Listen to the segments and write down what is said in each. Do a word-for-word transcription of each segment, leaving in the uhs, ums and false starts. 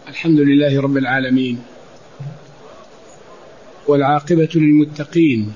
الحمد لله رب العالمين، والعاقبة للمتقين،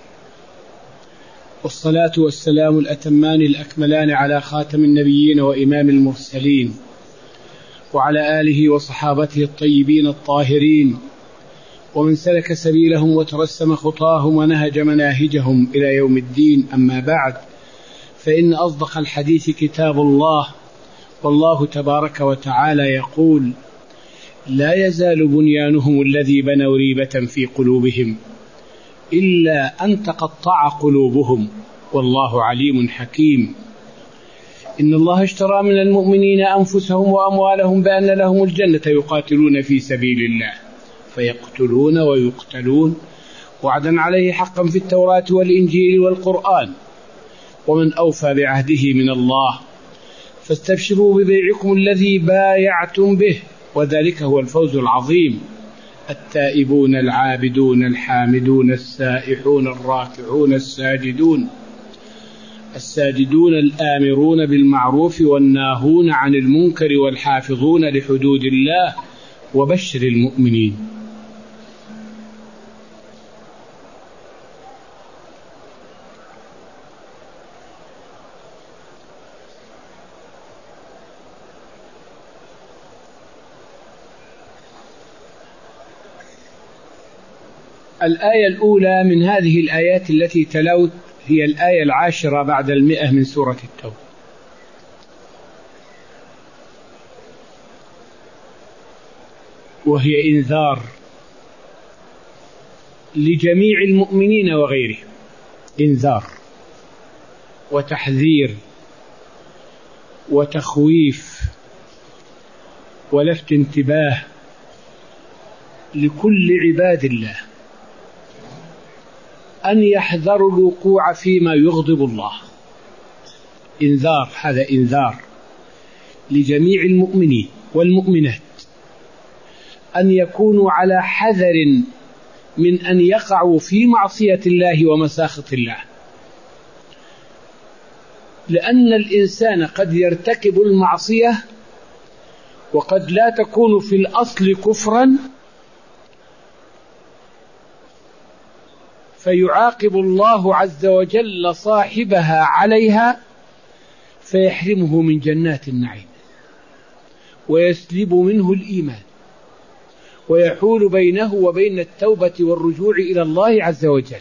والصلاة والسلام الأتمان الأكملان على خاتم النبيين وإمام المرسلين، وعلى آله وصحابته الطيبين الطاهرين، ومن سلك سبيلهم وترسم خطاهم ونهج مناهجهم إلى يوم الدين. أما بعد، فإن أصدق الحديث كتاب الله، والله تبارك وتعالى يقول: لا يزال بنيانهم الذي بنوا ريبة في قلوبهم إلا أن تقطع قلوبهم والله عليم حكيم. إن الله اشترى من المؤمنين أنفسهم وأموالهم بأن لهم الجنة يقاتلون في سبيل الله فيقتلون ويقتلون وعدا عليه حقا في التوراة والإنجيل والقرآن، ومن أوفى بعهده من الله، فاستبشروا ببيعكم الذي بايعتم به، وذلك هو الفوز العظيم. التائبون العابدون الحامدون السائحون الراكعون الساجدون الساجدون الآمرون بالمعروف والناهون عن المنكر والحافظون لحدود الله، وبشر المؤمنين. الآية الأولى من هذه الآيات التي تلوت هي الآية العاشرة بعد المئة من سورة التوبة، وهي إنذار لجميع المؤمنين وغيرهم، إنذار وتحذير وتخويف ولفت انتباه لكل عباد الله أن يحذروا الوقوع فيما يغضب الله. إنذار، هذا إنذار لجميع المؤمنين والمؤمنات أن يكونوا على حذر من أن يقعوا في معصية الله ومساخط الله، لأن الإنسان قد يرتكب المعصية وقد لا تكون في الأصل كفرا، فيعاقب الله عز وجل صاحبها عليها فيحرمه من جنات النعيم ويسلب منه الإيمان ويحول بينه وبين التوبة والرجوع إلى الله عز وجل.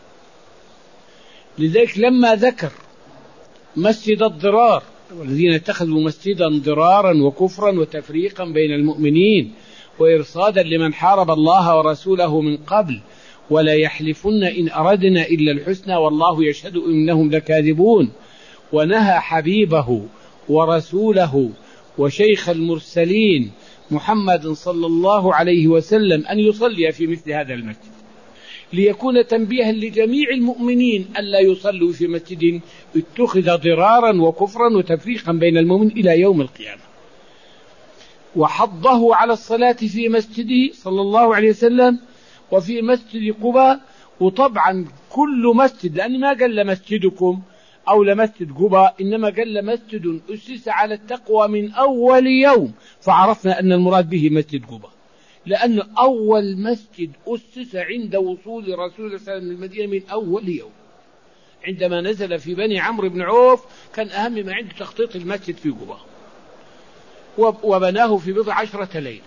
لذلك لما ذكر مسجد الضرار والذين اتخذوا مسجدا ضرارا وكفرا وتفريقا بين المؤمنين وإرصادا لمن حارب الله ورسوله من قبل، ولا يحلفن إن أردنا إلا الحسنى والله يشهد إنهم لكاذبون، ونهى حبيبه ورسوله وشيخ المرسلين محمد صلى الله عليه وسلم أن يصلي في مثل هذا المسجد، ليكون تنبيها لجميع المؤمنين ألا يصلوا في مسجد اتخذ ضرارا وكفرا وتفريقا بين المؤمنين إلى يوم القيامة، وحضه على الصلاة في مسجده صلى الله عليه وسلم وفي مسجد قباء. وطبعا كل مسجد، لأن ما قال مسجدكم أو لمسجد قباء، إنما قال مسجد أسس على التقوى من أول يوم، فعرفنا أن المراد به مسجد قباء، لأن أول مسجد أسس عند وصول رسول الله صلى الله عليه وسلم المدينة من أول يوم. عندما نزل في بني عمرو بن عوف كان أهم ما عنده تخطيط المسجد في قباء، وبناه في بضع عشرة ليلة.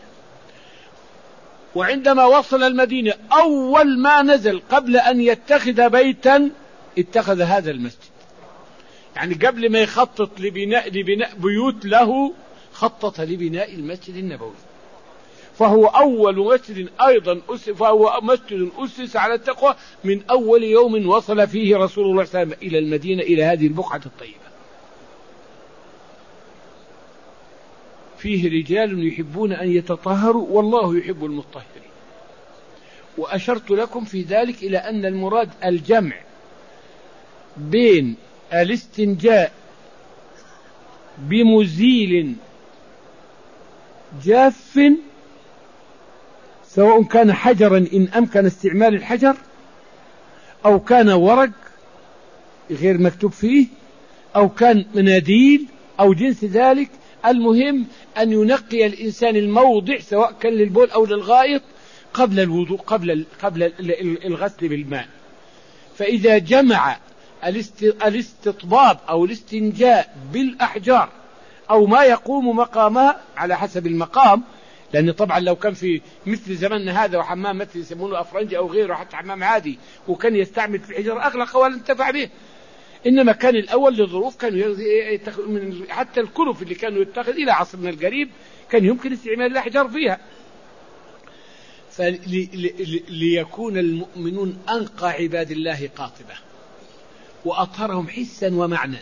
وعندما وصل المدينة أول ما نزل قبل أن يتخذ بيتا اتخذ هذا المسجد، يعني قبل ما يخطط لبناء, لبناء بيوت له خطط لبناء المسجد النبوي، فهو أول مسجد أيضا أسس، فهو مسجد أسس على التقوى من أول يوم وصل فيه رسول الله صلى الله عليه وسلم إلى المدينة، إلى هذه البقعة الطيبة. فيه رجال يحبون أن يتطهروا والله يحب المطهرين. وأشرت لكم في ذلك إلى أن المراد الجمع بين الاستنجاء بمزيل جاف، سواء كان حجرا إن أمكن استعمال الحجر، أو كان ورق غير مكتوب فيه، أو كان مناديل أو جنس ذلك، المهم أن ينقي الإنسان الموضع سواء كان للبول أو للغائط قبل الوضوء قبل قبل الغسل بالماء. فإذا جمع الاستطباب أو الاستنجاء بالأحجار أو ما يقوم مقامها على حسب المقام، لأن طبعا لو كان في مثل زمننا هذا وحمام مثل يسمونه أفرنجي أو غيره حتى حمام عادي وكان يستعمل في الحجر أغلق ولا انتفع به. إنما كان الأول لظروف كانوا من حتى الكلف اللي كانوا يتخذ إلى عصرنا القريب كان يمكن استعمال الأحجار فيها. فليكون المؤمنون أنقى عباد الله قاطبة وأطهرهم حسا ومعنى،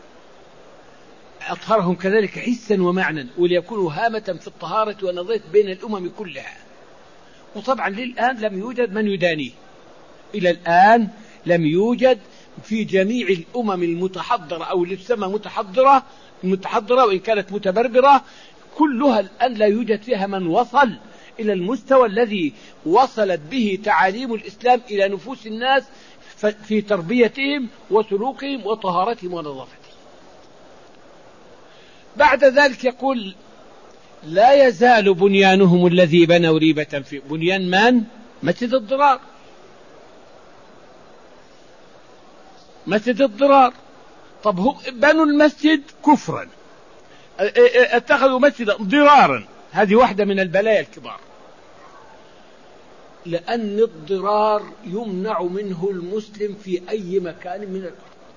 أطهرهم كذلك حسا ومعنى، وليكونوا هامة في الطهارة والنظافة بين الأمم كلها. وطبعا للآن لم يوجد من يدانيه، إلى الآن لم يوجد في جميع الأمم المتحضرة أو اللي تسمى متحضرة المتحضرة وإن كانت متبربرة كلها الآن لا يوجد فيها من وصل إلى المستوى الذي وصلت به تعاليم الإسلام إلى نفوس الناس في تربيتهم وسلوكهم وطهارتهم ونظافتهم. بعد ذلك يقول لا يزال بنيانهم الذي بنوا ريبة في بنيان من؟ مسجد الضرار. مسجد الضرار طب هم بنوا المسجد كفرا، اتخذوا مسجدا ضرارا، هذه واحدة من البلايا الكبار، لأن الضرار يمنع منه المسلم في أي مكان من الأرض.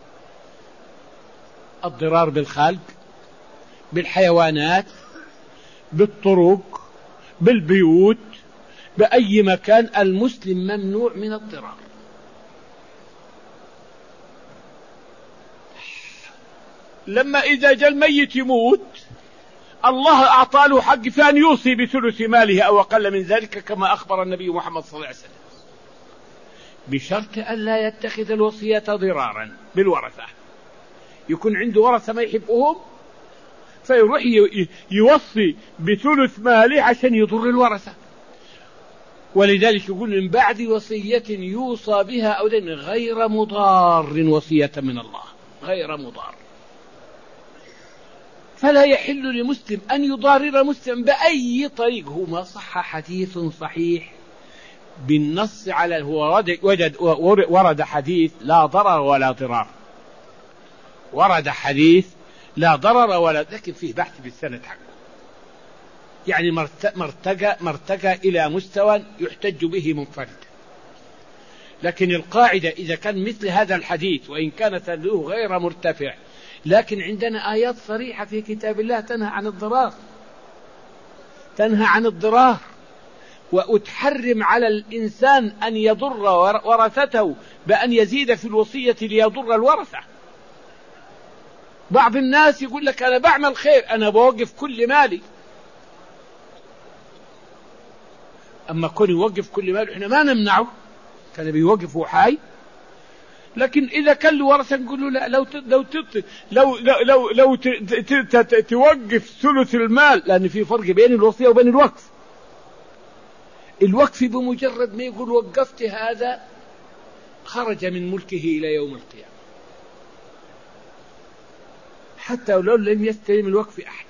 الضرار بالخلق، بالحيوانات، بالطرق، بالبيوت، بأي مكان المسلم ممنوع من الضرار. لما إذا جاء الميت يموت الله أعطى له حق فأن يوصي بثلث ماله أو أقل من ذلك كما أخبر النبي محمد صلى الله عليه وسلم، بشرط أن لا يتخذ الوصية ضرارا بالورثة. يكون عنده ورثة ما يحبهم فيروح يوصي بثلث ماله عشان يضر الورثة. ولذلك يقول من بعد وصية يوصى بها أو دين غير مضار، وصية من الله غير مضار. فلا يحل لمسلم أن يضارر مسلم بأي طريق. هو ما صح حديث صحيح بالنص على هو وجد ورد حديث لا ضرر ولا ضرار، ورد حديث لا ضرر ولا، لكن فيه بحث بالسند حقه، يعني مرتقى مرتقى إلى مستوى يحتج به منفرد. لكن القاعدة إذا كان مثل هذا الحديث وإن كانت له غير مرتفع، لكن عندنا آيات صريحة في كتاب الله تنهى عن الضرار، تنهى عن الضرار وتحرم على الإنسان أن يضر ورثته بأن يزيد في الوصية ليضر الورثة. بعض الناس يقول لك أنا بعمل خير، أنا بوقف كل مالي، أما كون يوقف كل ماله إحنا ما نمنعه، كان بيوقف حي. لكن إذا كان له ورثة نقول له لا، لو لو لو لو لو توقف ثلث المال، لأن في فرق بين الوصية وبين الوقف. الوقف بمجرد ما يقول وقفت هذا خرج من ملكه إلى يوم القيامة، حتى لو لم يستلم الوقف أحد.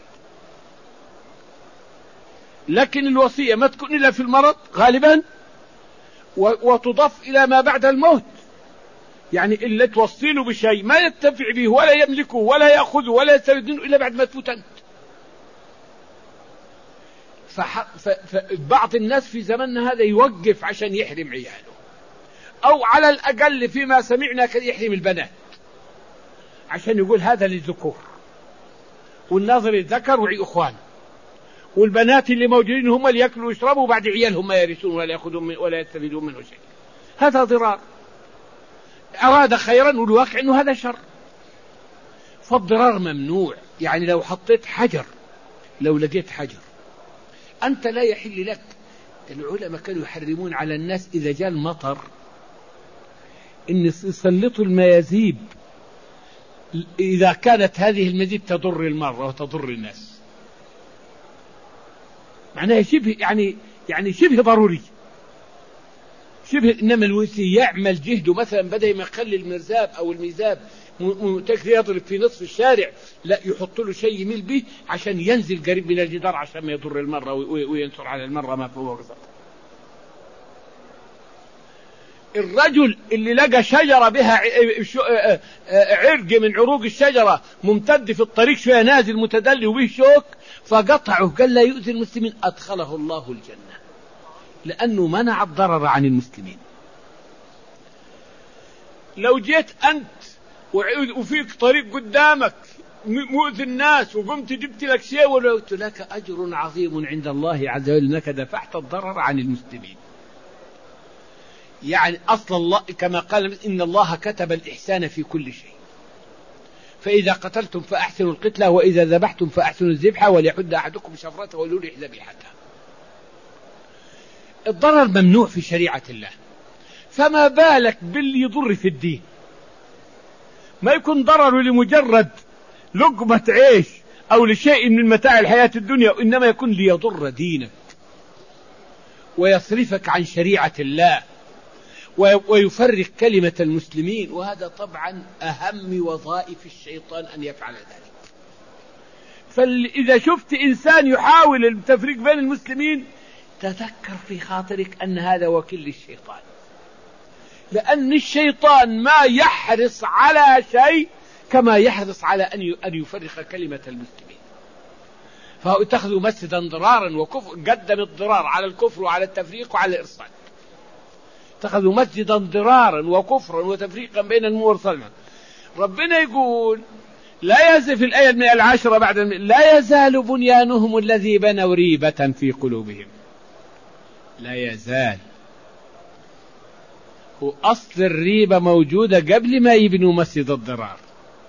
لكن الوصية ما تكون إلا في المرض غالبا، وتضاف إلى ما بعد الموت، يعني إلا توصيله بشيء ما يتنفع به ولا يملكه ولا يأخذه ولا يستفيد منه إلا بعد ما تموت أنت. فبعض الناس في زمننا هذا يوقف عشان يحرم عياله، أو على الأقل فيما سمعنا كان يحرم البنات عشان يقول هذا للذكور، والناظر الذكر وعي أخوانه، والبنات اللي موجودين هم اللي يأكلوا ويشربوا بعد عيالهم ما يرثون ولا يأخذون من ولا يستفيدون منه شيء. هذا ضرار. أراد خيرا والواقع أنه هذا شر، فالضرار ممنوع. يعني لو حطيت حجر، لو لقيت حجر أنت لا يحل لك. العلماء كانوا يحرمون على الناس إذا جاء المطر إن يسلطوا الميازيب إذا كانت هذه المزيد تضر المرة وتضر الناس، معناها شبه يعني يعني شبه ضروري، شبه. إنما الوسي يعمل جهده مثلا بدأ ما يخلي المرزاب أو الميزاب يضرب في نصف الشارع، لا يحط له شيء يميل به عشان ينزل قريب من الجدار عشان ما يضر المرة وينصر على المرة ما فيه غزر. الرجل اللي لقى شجرة بها عرق من عروق الشجرة ممتد في الطريق شوية نازل متدلي وبه شوك فقطعه قال لا يؤذي المسلمين، أدخله الله الجنة لأنه منع الضرر عن المسلمين. لو جيت أنت وفيك طريق قدامك مؤذي الناس وقمت جبت لك شيء ولقيت لك أجر عظيم عند الله عز وجل أنك دفعت الضرر عن المسلمين. يعني أصل الله كما قال إن الله كتب الإحسان في كل شيء، فإذا قتلتم فأحسنوا القتلة وإذا ذبحتم فأحسنوا الذبحة وليحد أحدكم شفرته وليرح ذبيحته. الضرر ممنوع في شريعة الله، فما بالك باللي يضر في الدين؟ ما يكون ضرر لمجرد لقمة عيش أو لشيء من متاع الحياة الدنيا، وإنما يكون ليضر دينك ويصرفك عن شريعة الله ويفرق كلمة المسلمين، وهذا طبعا أهم وظائف الشيطان أن يفعل ذلك. فإذا شفت إنسان يحاول التفريق بين المسلمين تذكر في خاطرك أن هذا وكيل للشيطان، لأن الشيطان ما يحرص على شيء كما يحرص على أن يفرق كلمة المسلمين. فهو اتخذوا مسجدا ضرارا وكفر، قدم الضرار على الكفر وعلى التفريق وعلى الإرصاد. اتخذوا مسجدا ضرارا وكفرا وتفريقا بين المرسلين. ربنا يقول لا يزال في الآية العاشرة بعد لا يزال بنيانهم الذي بنوا ريبة في قلوبهم. لا يزال، وأصل الريبة موجودة قبل ما يبنوا مسجد الضرار.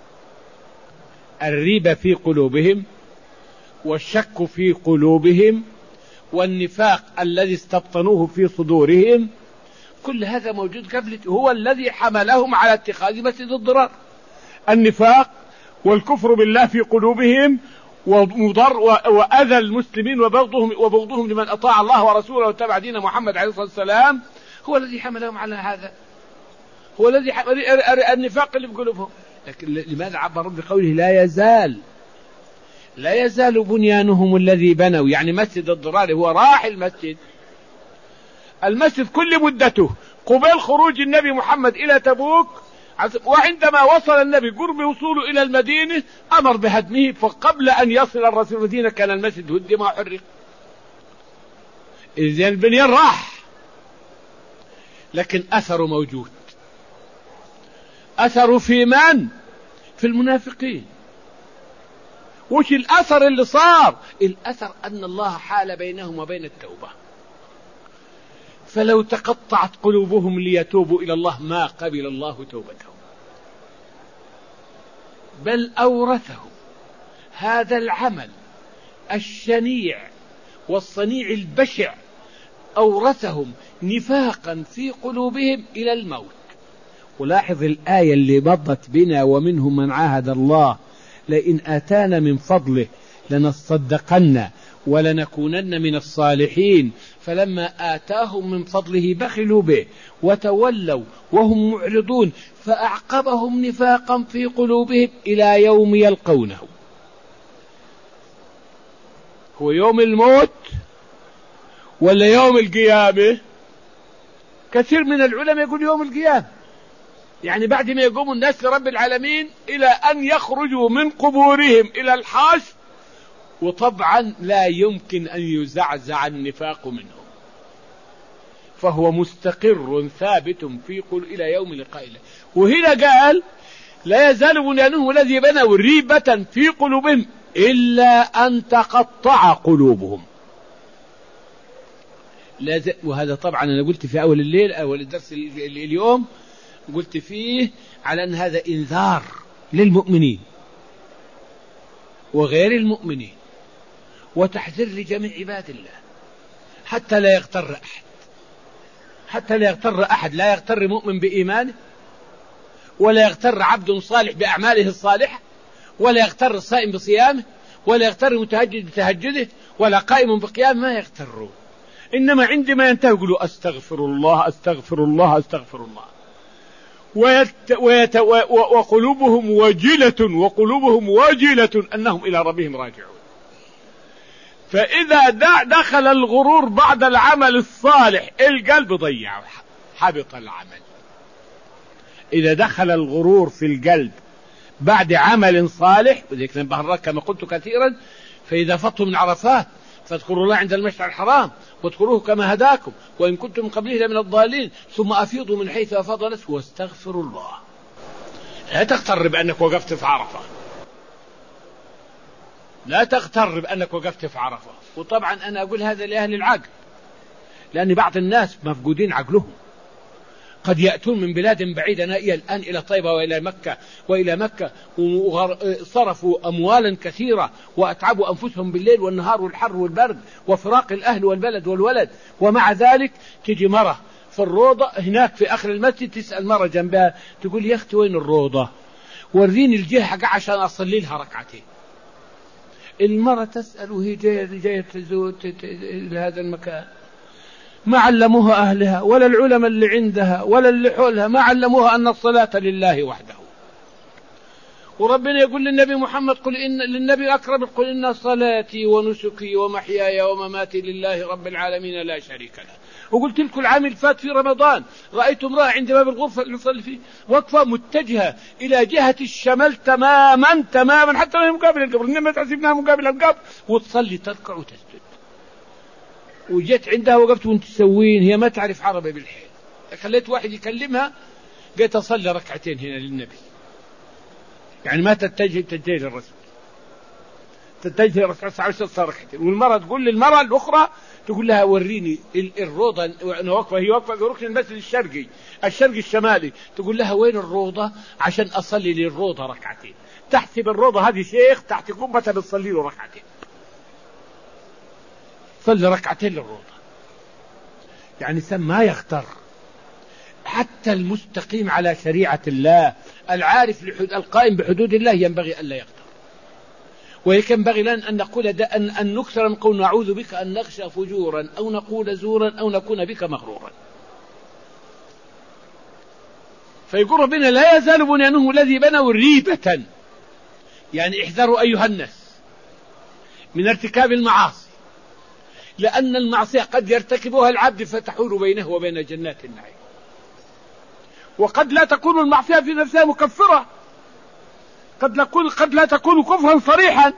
الريبة في قلوبهم والشك في قلوبهم والنفاق الذي استبطنوه في صدورهم، كل هذا موجود قبل، هو الذي حملهم على اتخاذ مسجد الضرار. النفاق والكفر بالله في قلوبهم ومضر وأذى المسلمين وبغضهم, وبغضهم لمن أطاع الله ورسوله واتبع دين محمد عليه الصلاة والسلام هو الذي حملهم على هذا، هو الذي حمل النفاق اللي في قلوبهم. لكن لماذا عبر رب بقوله لا يزال؟ لا يزال بنيانهم الذي بنوا، يعني مسجد الضرار هو راح المسجد المسجد كل مدته قبل خروج النبي محمد إلى تبوك، وعندما وصل النبي قرب وصوله إلى المدينة أمر بهدمه، فقبل أن يصل الرسول المدينة كان المسجد هدم وحرق. إذن البنيان راح، لكن أثره موجود. أثره في من؟ في المنافقين. وش الأثر اللي صار؟ الأثر أن الله حال بينهم وبين التوبة، فلو تقطعت قلوبهم ليتوبوا إلى الله ما قبل الله توبتهم، بل أورثهم هذا العمل الشنيع والصنيع البشع، أورثهم نفاقا في قلوبهم إلى الموت. ولاحظ الآية اللي مضت بنا ومنهم من عاهد الله لئن آتانا من فضله لنصدقن ولنكونن من الصالحين، فلما آتاهم من فضله بخلوا به وتولوا وهم معرضون فأعقبهم نفاقا في قلوبهم إلى يوم يلقونه. هو يوم الموت ولا يوم القيامة؟ كثير من العلماء يقول يوم القيامة، يعني بعد ما يقوم الناس لرب العالمين إلى أن يخرجوا من قبورهم إلى الحشر، وطبعا لا يمكن أن يزعزع النفاق منهم، فهو مستقر ثابت في قل إلى يوم لقاء الله. وهنا قال لا يزال بنيانهم الذي بنوا ريبة في قلوبهم إلا أن تقطع قلوبهم. وهذا طبعا أنا قلت في أول الليل أول الدرس اليوم قلت فيه على أن هذا إنذار للمؤمنين وغير المؤمنين وتحذير لجميع عباد الله، حتى لا يغتر أحد، حتى لا يغتر أحد، لا يغتر مؤمن بإيمانه، ولا يغتر عبد صالح بأعماله الصالحة، ولا يغتر الصائم بصيامه، ولا يغتر المتهجد بتهجده، ولا قائم بقيامه، ما يغترون. إنما عندما ينتهي يقولوا أستغفر الله أستغفر الله أستغفر الله. ويت ويت وقلوبهم وجلة وقلوبهم وجلة أنهم إلى ربهم راجعون. فإذا دخل الغرور بعد العمل الصالح القلب ضيع، حبط العمل. إذا دخل الغرور في القلب بعد عمل صالح، وذلك نبهرك كما قلت كثيرا، فإذا فضتم من عرفات فاذكروا الله عند المشعر الحرام واذكروه كما هداكم وإن كنتم من قبله لمن الضالين ثم أفيضوا من حيث أفاض الناس واستغفروا الله. لا تغتر بأنك وقفت في عرفة، لا تغتر بأنك وقفت في عرفة. وطبعا أنا أقول هذا لأهل العقل، لأن بعض الناس مفقودين عقلهم، قد يأتون من بلاد بعيدة نائية الآن إلى طيبة وإلى مكة وإلى مكة وصرفوا أموالا كثيرة وأتعبوا أنفسهم بالليل والنهار والحر والبرد وفراق الأهل والبلد والولد، ومع ذلك تجي مرة في الروضة هناك في آخر المسجد تسأل مرة جنبها تقول يا أختي وين الروضة؟ وريني الجهة عشان أصلي لها ركعتين. المرة تسأل وهي جاية جاية تزور إلى هذا المكان، ما علموها أهلها ولا العلماء اللي عندها ولا اللي حولها، ما علموها أن الصلاة لله وحده. وربنا يقول للنبي محمد قل إن للنبي أكرم قل إن صلاتي ونسكي ومحياي ومماتي لله رب العالمين لا شريك له. وقلت لكم العام الفات في رمضان رأيت امرأة عند باب الغرفة اللي يصلي فيه وقفة متجهة إلى جهة الشمال تماما تماما حتى لا مقابل القبر، إنما تحسبناها مقابل القبر، وتصلي تركع وتسجد. وجيت عندها وقفت وانت تسوين، هي ما تعرف عربي بالحيل، خليت واحد يكلمها قلت أصلي ركعتين هنا للنبي، يعني ما تتجه تتجه للرسول، تتجه للرسول صلى الله عليه وسلم ركعتين. والمرة تقول للمرة الأخرى تقول لها وريني الروضة، وأنا واقفة هي واقفة في ركن المسجد الشرقي الشرقي الشمالي، تقول لها وين الروضة عشان أصلي للروضة ركعتين. تحسب الروضة هذه شيخ تحت قبة بتصلي له ركعتين، صلي ركعتين للروضة. يعني سم ما يختار حتى المستقيم على شريعة الله العارف القائم بحدود الله ينبغي أن لا يختار. وينبغي لنا أن نقول أن, أن نكثر من قول نعوذ بك أن نخشى فجورا أو نقول زورا أو نكون بك مغرورا. فيقول ربنا لا يزال بنيانهم الذي بنوا ريبة، يعني احذروا أيها الناس من ارتكاب المعاصي، لأن المعصية قد يرتكبها العبد فتحول بينه وبين جنات النعيم، وقد لا تكون المعصية في نفسها مكفرة، قد, قد لا تكون كفرا صريحا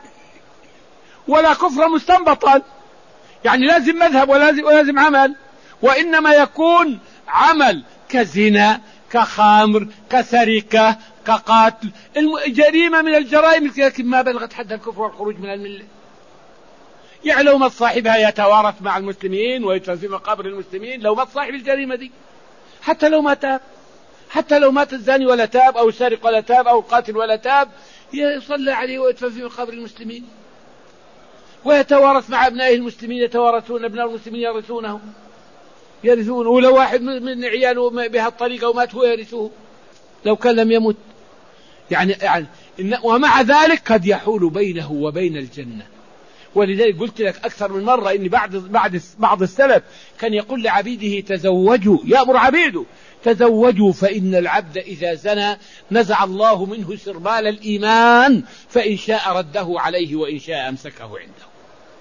ولا كفرا مستنبطا، يعني لازم مذهب ولازم, ولازم عمل، وإنما يكون عمل كزنا كخامر كسرقة كقاتل، جريمة من الجرائم لكن ما بلغت حد الكفر والخروج من الملة. يعني لو مات صاحبها يتوارث مع المسلمين ويدفن في مقابر المسلمين، لو مات صاحب الجريمة دي، حتى لو ما تاب، حتى لو مات الزاني ولا تاب أو السارق ولا تاب أو القاتل ولا تاب، يصلى عليه ويدفن في مقابر المسلمين ويتوارث مع أبنائه المسلمين، يتوارثون أبناء المسلمين يرثونه يرثون ولو واحد من عياله بهالطريقة ومات هو يرثه لو كان لم يمت. يعني, يعني ومع ذلك قد يحول بينه وبين الجنة. ولذلك قلت لك أكثر من مرة إن بعد بعد بعض السلف كان يقول لعبيده تزوجوا، يأمر عبيده تزوجوا فإن العبد إذا زنى نزع الله منه سربال الإيمان، فإن شاء رده عليه وإن شاء أمسكه عنده.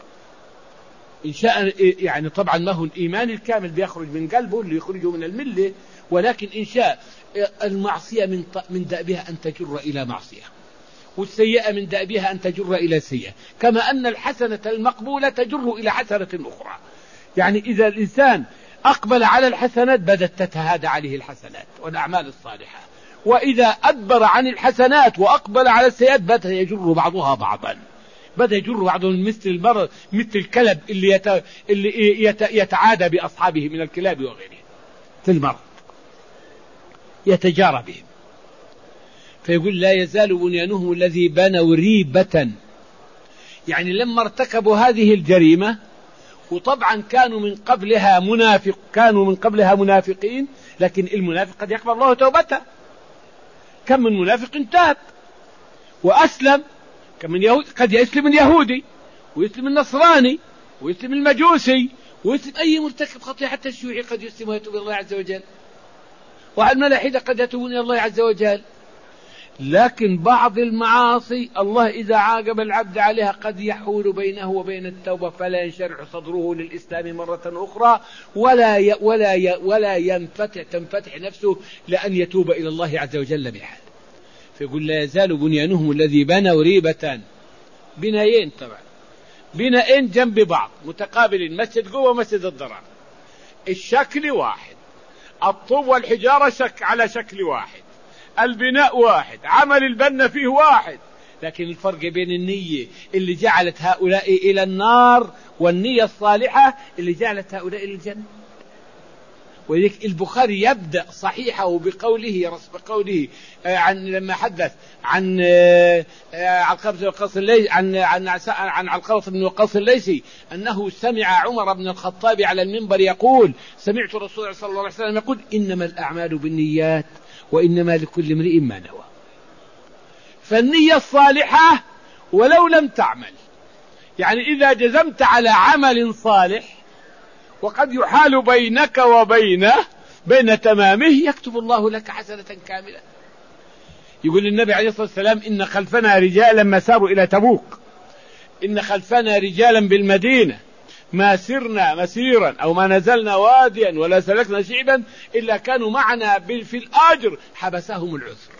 إن شاء يعني طبعا ما هو الإيمان الكامل بيخرج من قلبه اللي يخرجه من الملة، ولكن إن شاء المعصية من من دأبها أن تجر إلى معصية، والسيئة من دأبها أن تجر إلى سيئة، كما أن الحسنة المقبولة تجر إلى حسنة أخرى. يعني إذا الإنسان أقبل على الحسنات بدأت تتهادى عليه الحسنات والأعمال الصالحة، وإذا أدبر عن الحسنات وأقبل على السيئات بدأ يجر بعضها بعضا، بدأ يجر بعضهم مثل المرض مثل الكلب اللي, يت... اللي يت... يتعادى بأصحابه من الكلاب وغيره في المرض يتجارى بهم. فيقول لا يزال بنيانهم الذي بنوا ريبة، يعني لما ارتكبوا هذه الجريمة، وطبعا كانوا من قبلها منافق كانوا من قبلها منافقين، لكن المنافق قد يقبل الله توبته. كم من منافق تاب وأسلم، كم من يهود قد يسلم اليهودي ويسلم النصراني ويسلم المجوسي ويسلم أي مرتكب خطيئة، حتى الشيوعي قد يسلم ويتوب الله عز وجل. والملاحدة قد يتوبون إلى الله عز وجل. لكن بعض المعاصي الله إذا عاقب العبد عليها قد يحول بينه وبين التوبة، فلا ينشرح صدره للإسلام مرة أخرى، ولا ي ولا ي ولا ينفتح تنفتح نفسه لأن يتوب إلى الله عز وجل بحال. فيقول لا يزال بنيانهم الذي بنوا ريبة، بنايين طبعا، بنايين جنب بعض متقابلين، مسجد قوة ومسجد الضرر، الشكل واحد، الطوب والحجارة شك على شكل واحد، البناء واحد، عمل البنا فيه واحد، لكن الفرق بين النية اللي جعلت هؤلاء إلى النار والنية الصالحة اللي جعلت هؤلاء إلى الجنة. ولذلك البخاري يبدأ صحيحه بقوله بقوله عن لما حدث عن علقمة بن وقاص الليثي عن عن عن علقمة بن وقاص الليثي أنه سمع عمر بن الخطاب على المنبر يقول: سمعت الرسول صلى الله عليه وسلم يقول: إنما الأعمال بالنيات وإنما لكل امرئ ما نوى. فالنية الصالحة ولو لم تعمل، يعني إذا جزمت على عمل صالح وقد يحال بينك وبينه بين تمامه، يكتب الله لك حسنة كاملة. يقول النبي عليه الصلاة والسلام: إن خلفنا رجالا لما ساروا إلى تبوك، إن خلفنا رجالا بالمدينة ما سرنا مسيرا أو ما نزلنا واديا ولا سلكنا شعبا إلا كانوا معنا في الآجر حبسهم العذر.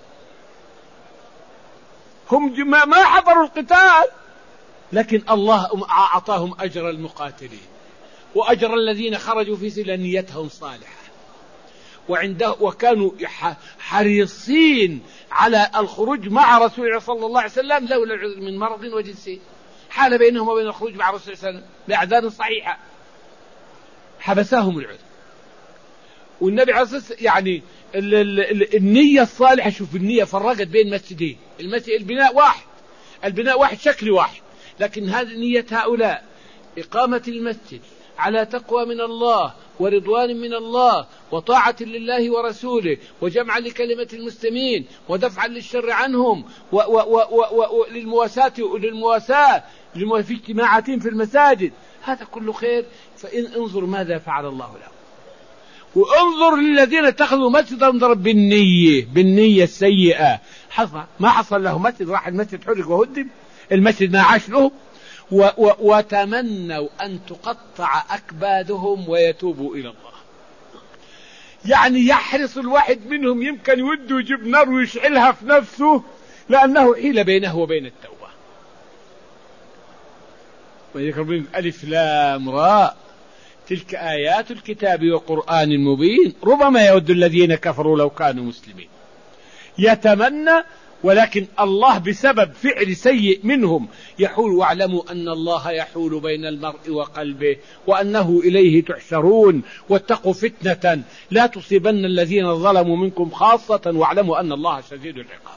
هم ما حضروا القتال، لكن الله أعطاهم أجر المقاتلين وأجر الذين خرجوا في سبيل نيتهم صالحة، وعنده وكانوا حريصين على الخروج مع رسول الله صلى الله عليه وسلم لولا العذر من مرض وجنسي، حال بينهم وبين الخروج مع رسول الله صلى الله عليه وسلم بأعذار صحيحة، حبسهم العذر. والنبي عليه الصلاة والسلام يعني ال ال ال النية الصالحة، شوف النية فرقت بين مسجدين، المسجد البناء واحد، البناء واحد، شكل واحد، لكن هذه نية هؤلاء إقامة المسجد على تقوى من الله ورضوان من الله وطاعة لله ورسوله وجمع لكلمة المسلمين ودفعا للشر عنهم وللمواساة وللمواساة في اجتماعاتهم في المساجد، هذا كله خير. فإن انظر ماذا فعل الله له، وانظر للذين اتخذوا مسجدا بالنية بالنية السيئة، حصل ما حصل له مسجد، راح المسجد حرق وهدم، المسجد ما عاش له، و و وتمنوا أن تقطع أكبادهم ويتوبوا إلى الله. يعني يحرص الواحد منهم يمكن يوده يجيب نار ويشعلها في نفسه لأنه حيل بينه وبين التوبة. ويقولون ألف لام راء تلك آيات الكتاب وقرآن مبين ربما يود الذين كفروا لو كانوا مسلمين. يتمنى، ولكن الله بسبب فعل سيء منهم يحول. واعلموا أن الله يحول بين المرء وقلبه وأنه إليه تحشرون واتقوا فتنة لا تصيبن الذين ظلموا منكم خاصة واعلموا أن الله شديد العقاب.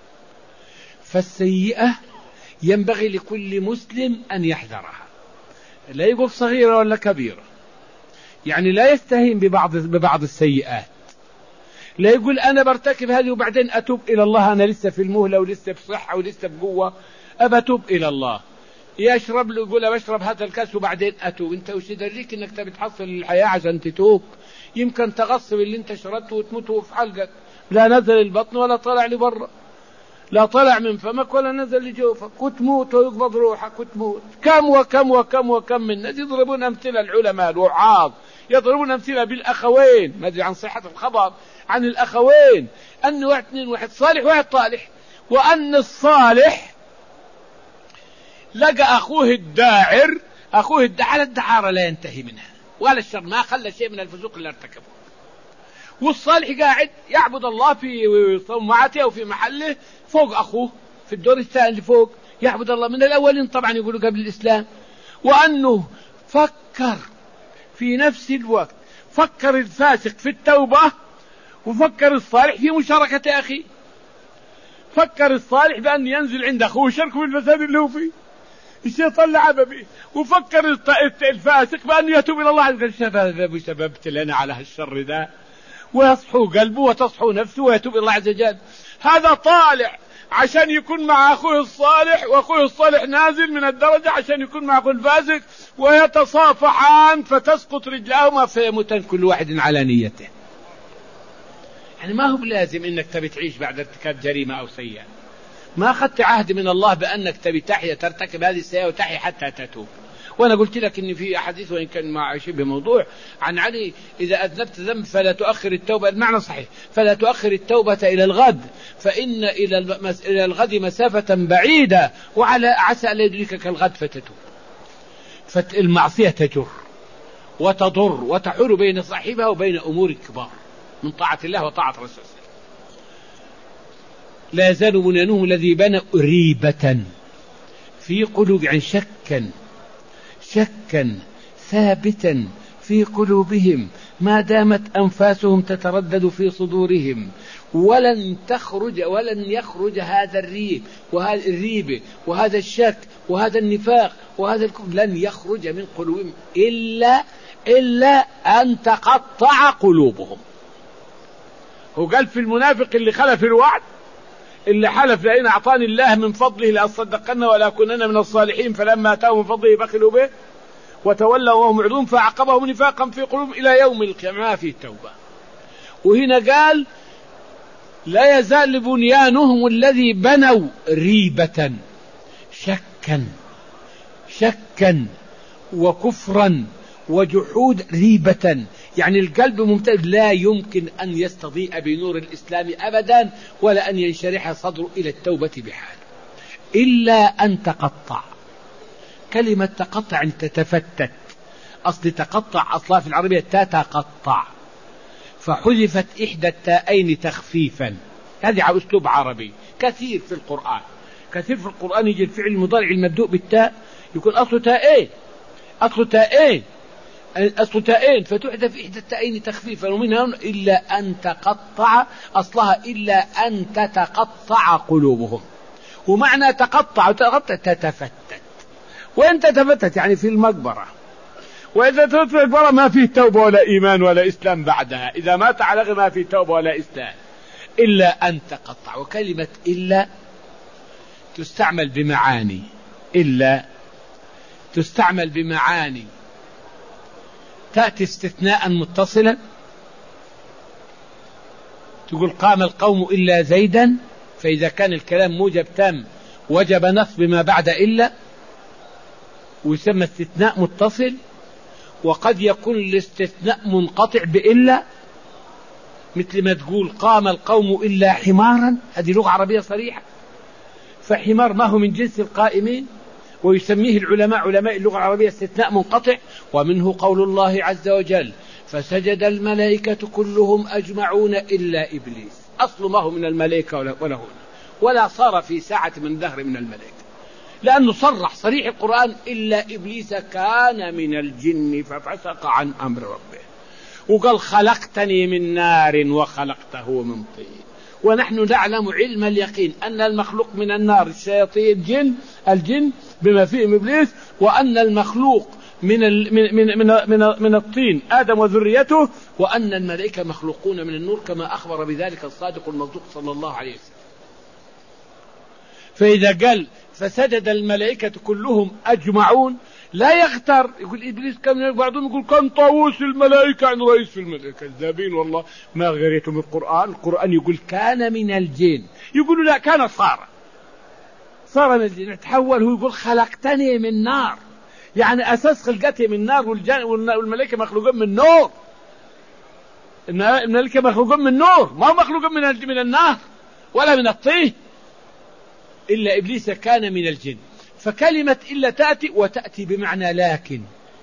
فالسيئة ينبغي لكل مسلم أن يحذرها، لا يقول صغيرة ولا كبيرة، يعني لا يستهين ببعض, ببعض السيئات، لا يقول أنا برتكب هذه وبعدين أتوب إلى الله، أنا لسه في المهلة ولسه بصحة ولسه بقوة أبتوب إلى الله. يشرب له يقول بشرب هذا الكاس وبعدين أتوب. أنت وش يدريك أنك تبي تحصل الحياة عشان تتوب؟ يمكن تغصب اللي أنت شربته وتموت في حلقك، لا نزل البطن ولا طلع لبرا، لا طلع من فمك ولا نزل لجوفك، وتموت ويقبض روحك وتموت. كم وكم وكم وكم من الناس يضربون أمثلة العلماء الوعاظ، يضربون أمثلة بالأخوين، ما أدري عن صحة الخبر، عن الأخوين أن واحد اثنين واحد صالح واحد طالح، وأن الصالح لقى أخوه الداعر، أخوه الداعر الدعارة لا ينتهي منها ولا الشر، ما خلى شيء من الفسوق اللي ارتكبه. والصالح قاعد يعبد الله في صومعته أو في محله فوق أخوه في الدور الثاني اللي فوق، يعبد الله من الأولين طبعا يقولوا قبل الإسلام. وأنه فكر في نفس الوقت، فكر الفاسق في التوبة وفكر الصالح في مشاركة أخيه. فكر الصالح بأن ينزل عند أخوه ويشارك في الفساد اللي هو فيه، الشيطان لعب به. وفكر الفاسق بأن يتوب إلى الله عز وجل، سببت لنا على هالشر ذا، ويصحو قلبه وتصحو نفسه ويتوب إلى الله عز وجل. هذا طالع عشان يكون مع أخوه الصالح، وأخوه الصالح نازل من الدرجة عشان يكون مع أخوه الفاسق، ويتصافحان فتسقط رجلاهما فيموتان كل واحد على نيته. يعني ما هو بلازم إنك تبي تعيش بعد ارتكاب جريمة أو سيئة. ما أخذت عهد من الله بأنك تبي تحيا ترتكب هذه السيئة وتحيا حتى تتوب. وأنا قلت لك إن في أحاديث وإن كان مع شبه موضوع عن علي: إذا أذنبت ذنب فلا تؤخر التوبة، المعنى صحيح، فلا تؤخر التوبة إلى الغد، فإن إلى الغد مسافة بعيدة وعلى عسى أن يدركك الغد فتتوب. فالمعصية تجر وتضر وتحول بين صاحبها وبين أمور كبار من طاعة الله وطاعة رسوله. لا يزال بنيانهم الذي بنى ريبة في قلوب، يعني شكا شكا ثابتا في قلوبهم ما دامت أنفاسهم تتردد في صدورهم، ولن تخرج ولن يخرج هذا الريب وهذا الريبة وهذا الشك وهذا النفاق وهذا الكفر، لن يخرج من قلوبهم إلا إلا أن تقطع قلوبهم. هو قال في المنافق اللي خلف الوعد، اللي حلف: لئن أعطاني الله من فضله لأصدقن ولا كنن من الصالحين، فلما أتاهم من فضله بخلوا به وتولوا وهم معرضون فعقبهم نفاقا في قلوبهم إلى يوم القيامة في التوبة. وهنا قال: لا يزال بنيانهم الذي بنوا ريبة، شكا شكا وكفرا وجحود. ريبة يعني القلب ممتد، لا يمكن أن يستضيء بنور الإسلام أبدا ولا أن ينشرح صدره إلى التوبة بحال، إلا أن تقطع. كلمة تقطع أن تتفتت، أصل تقطع أصلا في العربية تتقطع، فحذفت إحدى التاءين تخفيفا. هذه على أسلوب عربي كثير في القرآن. كثير في القرآن يجي الفعل المضارع المبدوء بالتاء يكون أصله تاءين، أصله تاءين أصل تاءين فتحذف إحدى التاءين تخفيفا. ومنها إلا أن تقطع، أصلها إلا أن تتقطع قلوبهم. ومعنى تقطع وتقطع تتفتت. وإن تتفتت يعني في المقبرة، وإذا تتفتت المقبرة ما فيه توبة ولا إيمان ولا إسلام بعدها. إذا مات على غير ما فيه توبة ولا إسلام. إلا أن تقطع. وكلمة إلا تستعمل بمعاني، إلا تستعمل بمعاني. تأتي استثناء متصلا، تقول: قام القوم إلا زيدا، فإذا كان الكلام موجب تام وجب نصب ما بعد إلا، ويسمى استثناء متصل. وقد يكون الاستثناء منقطع بإلا، مثل ما تقول: قام القوم إلا حمارا، هذه لغة عربية صريحة. فحمار ما هو من جنس القائمين، ويسميه العلماء علماء اللغة العربية استثناء منقطع. ومنه قول الله عز وجل: فسجد الملائكة كلهم أجمعون إلا إبليس. أصل ما هو من الملائكة ولا هنا، ولا صار في ساعة من دهر من الملائكة، لأنه صرح صريح القرآن: إلا إبليس كان من الجن ففسق عن أمر ربه. وقال: خلقتني من نار وخلقته من طين. ونحن نعلم علم اليقين أن المخلوق من النار الشياطين الجن الجن بما فيهم إبليس، وأن المخلوق من من من من, من الطين آدم وذريته، وأن الملائكة مخلوقون من النور كما أخبر بذلك الصادق المصدوق صلى الله عليه وسلم. فإذا قال فسجد الملائكة كلهم أجمعون لا يغتر، يقول إبليس كم، بعضهم يقول كان طاووس الملائكة عن رئيس الملائكة. كذابين والله، ما غيرتم القرآن. القرآن يقول كان من الجن، يقولوا لا كان صار صار من الجن، تحول. هو يقول خلقتني من نار، يعني أساس خلقتي من نار، والملائكة مخلوقون من نور. الملائكة مخلوقون من نور، ما هو مخلوقون من من النار ولا من الطين. إلا إبليس كان من الجن. فكلمة إلا تأتي وتأتي بمعنى لكن،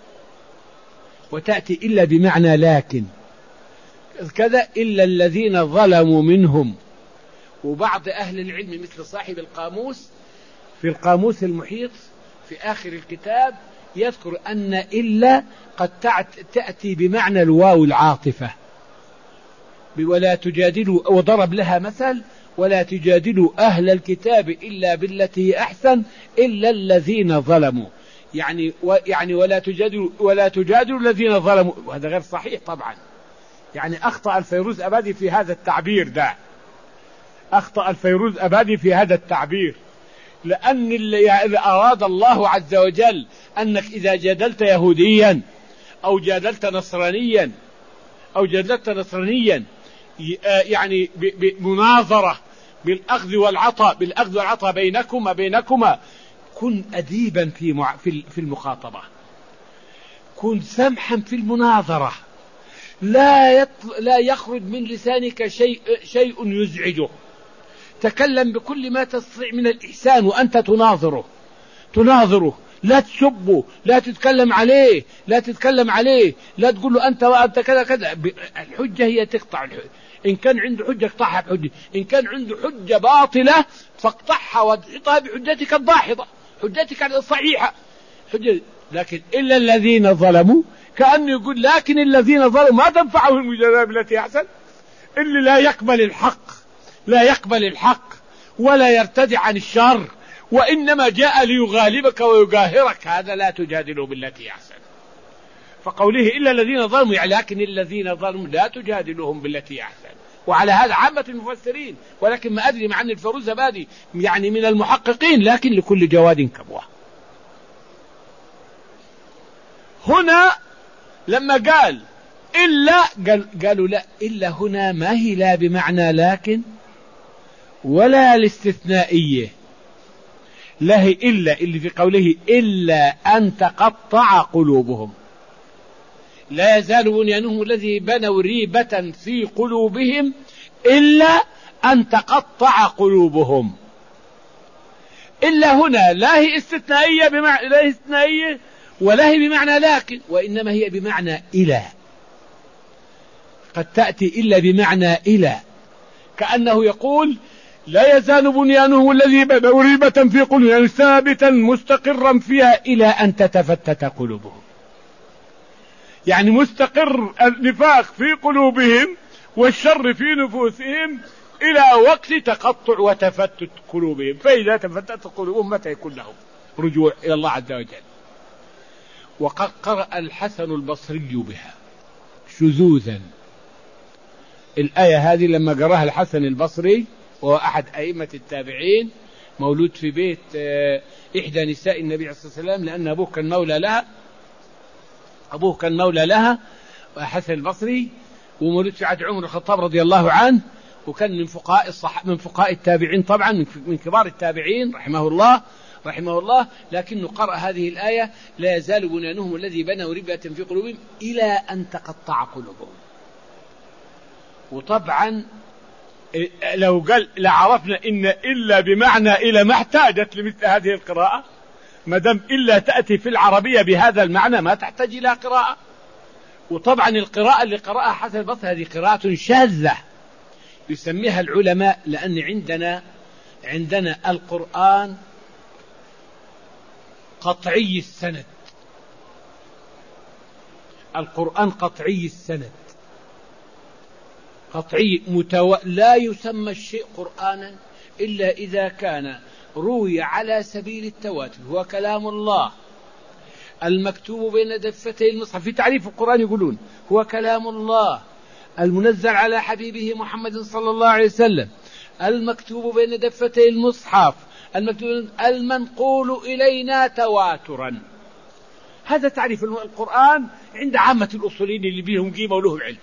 وتأتي إلا بمعنى لكن كذا، إلا الذين ظلموا منهم. وبعض أهل العلم مثل صاحب القاموس في القاموس المحيط في آخر الكتاب يذكر أن إلا قد تأتي بمعنى الواو العاطفة، ولا تجادلوا، وضرب لها مثل: ولا تجادلوا أهل الكتاب إلا بالتي هي أحسن إلا الذين ظلموا. يعني يعني ولا تجادلوا ولا تجادلوا الذين ظلموا. وهذا غير صحيح طبعا. يعني أخطأ الفيروز أبادي في هذا التعبير ده، أخطأ الفيروز أبادي في هذا التعبير، لأن اللي أراد الله عز وجل أنك إذا جادلت يهوديا أو جادلت نصرانيا أو جادلت نصرانيا يعني بمناظرة بالأخذ والعطاء بالأخذ والعطاء بينكما بينكما كن أديبا في في المخاطبة، كن سمحا في المناظرة، لا لا يخرج من لسانك شيء شيء يزعجه، تكلم بكل ما تستطيع من الإحسان وأنت تناظره تناظره لا تسبه، لا تتكلم عليه لا تتكلم عليه لا تقول له أنت وأنت كذا كذا. الحجة هي تقطع الحجة، إن كان عنده حجة اقطعها بحجة، إن كان عنده حجة باطلة فاقطعها واضغطها بحجتك الداحضة، حجتك الصحيحة حجة. لكن إلا الذين ظلموا، كأنه يقول لكن الذين ظلموا ما تنفعهم المجادلة بالتي أحسن، اللي لا يقبل الحق لا يقبل الحق ولا يرتدع عن الشر وإنما جاء ليغالبك ويقاهرك، هذا لا تجادله بالتي أحسن. فقوله إلا الذين ظلموا يعني لكن الذين ظلموا لا تجادلهم بالتي أحسن، وعلى هذا عامة المفسرين، ولكن ما أدري مع أن الفيروزابادي يعني من المحققين، لكن لكل جواد كبوة. هنا لما قال إلا قال قالوا لا، إلا هنا ما هي لا بمعنى لكن ولا الاستثنائية، لا هي إلا اللي في قوله إلا أن تقطع قلوبهم، لا يزال بنيانهم الذي بنوا ريبة في قلوبهم إلا أن تقطع قلوبهم. إلا هنا لا هي استثنائية بمعنى لا هي استثنائية ولا هي بمعنى لكن، وإنما هي بمعنى إلى. قد تأتي إلا بمعنى إلى، كأنه يقول لا يزال بنيانهم الذي بنوا ريبة في قلوبهم، يعني ثابتا مستقرا فيها إلى أن تتفتت قلوبهم، يعني مستقر النفاق في قلوبهم والشر في نفوسهم إلى وقت تقطع وتفتت قلوبهم. فإذا تفتت قلوبهم متى يكون لهم رجوع إلى الله عز وجل؟ وقد قرأ الحسن البصري بها شذوذا. الآية هذه لما قرأها الحسن البصري وهو أحد أئمة التابعين، مولود في بيت إحدى نساء النبي عليه الصلاة والسلام، لأن أبوه كان مولى لها أبوه كان مولى لها حسن البصري، ومولود في عهد عمر الخطاب رضي الله عنه، وكان من فقهاء الصح... من فقهاء التابعين طبعا، من كبار التابعين رحمه الله رحمه الله لكنه قرأ هذه الآية لا يزال بنيانهم الذي بنوا ريبة في قلوبهم إلى أن تقطع قلوبهم. وطبعا لو قال لعرفنا إن إلا بمعنى إلى ما احتاجت لمثل هذه القراءة، ما دام إلا تأتي في العربية بهذا المعنى ما تحتاج إلى قراءة. وطبعا القراءة اللي قرأها حسن البصري هذه قراءة شاذة يسميها العلماء، لأن عندنا عندنا القرآن قطعي السند، القرآن قطعي السند قطعي متو... لا يسمى الشيء قرآنا إلا إذا كان روي على سبيل التواتر، هو كلام الله المكتوب بين دفتي المصحف. في تعريف القرآن يقولون هو كلام الله المنزل على حبيبه محمد صلى الله عليه وسلم المكتوب بين دفتي المصحف المكتوب المنقول إلينا تواترا. هذا تعريف القرآن عند عامة الأصوليين اللي بيهم قيمة ولهم علم،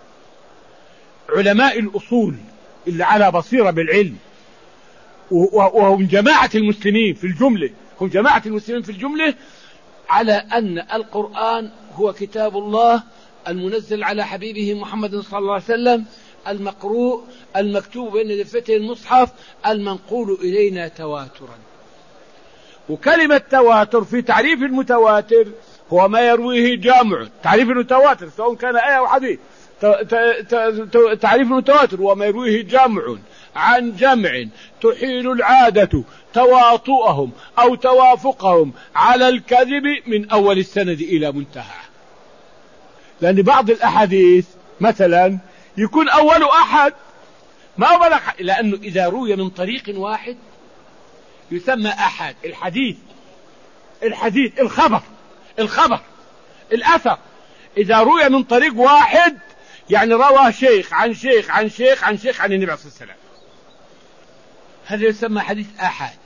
علماء الأصول اللي على بصيرة بالعلم، وهم جماعة المسلمين في الجملة هم جماعة المسلمين في الجملة على أن القرآن هو كتاب الله المنزل على حبيبه محمد صلى الله عليه وسلم المقروء المكتوب بين دفتي المصحف المنقول إلينا تواترا. وكلمة تواتر في تعريف المتواتر هو ما يرويه جامع. تعريف المتواتر سواء كان آية أو حديث، تعريف المتواتر هو ما يرويه جمع عن جمع تحيل العادة تواطؤهم أو توافقهم على الكذب من أول السند إلى منتهى. لأن بعض الأحاديث مثلا يكون أول أحد ما بلغ، لأنه إذا روي من طريق واحد يسمى أحد. الحديث الحديث الخبر الخبر الأثر إذا روي من طريق واحد يعني روى شيخ عن شيخ عن شيخ عن شيخ عن النبي عليه الصلاة والسلام، هذا يسمى حديث أحد.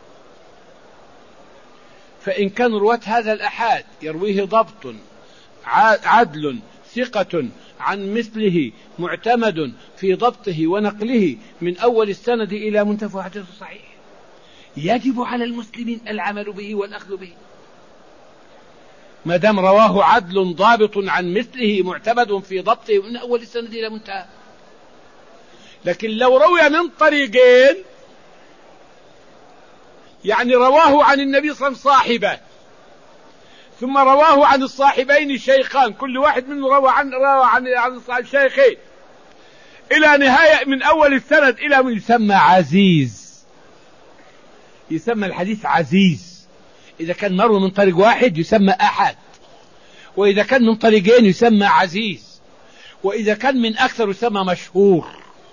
فإن كان رواة هذا الأحاد يرويه ضبط عدل ثقة عن مثله معتمد في ضبطه ونقله من أول السند إلى منتهى حديث صحيح، يجب على المسلمين العمل به والأخذ به ما دام رواه عدل ضابط عن مثله معتمد في ضبطه من أول السند إلى منتهى. لكن لو روي من طريقين، يعني رواه عن النبي صلى الله عليه وسلم صاحبان، ثم رواه عن الصاحبين شيخان، كل واحد منه روى عن روى عن عن الشيخين إلى نهاية من أول السند إلى من يسمى عزيز، يسمى الحديث عزيز. إذا كان مروي من طريق واحد يسمى أحد، وإذا كان من طريقين يسمى عزيز، وإذا كان من أكثر يسمى مشهور،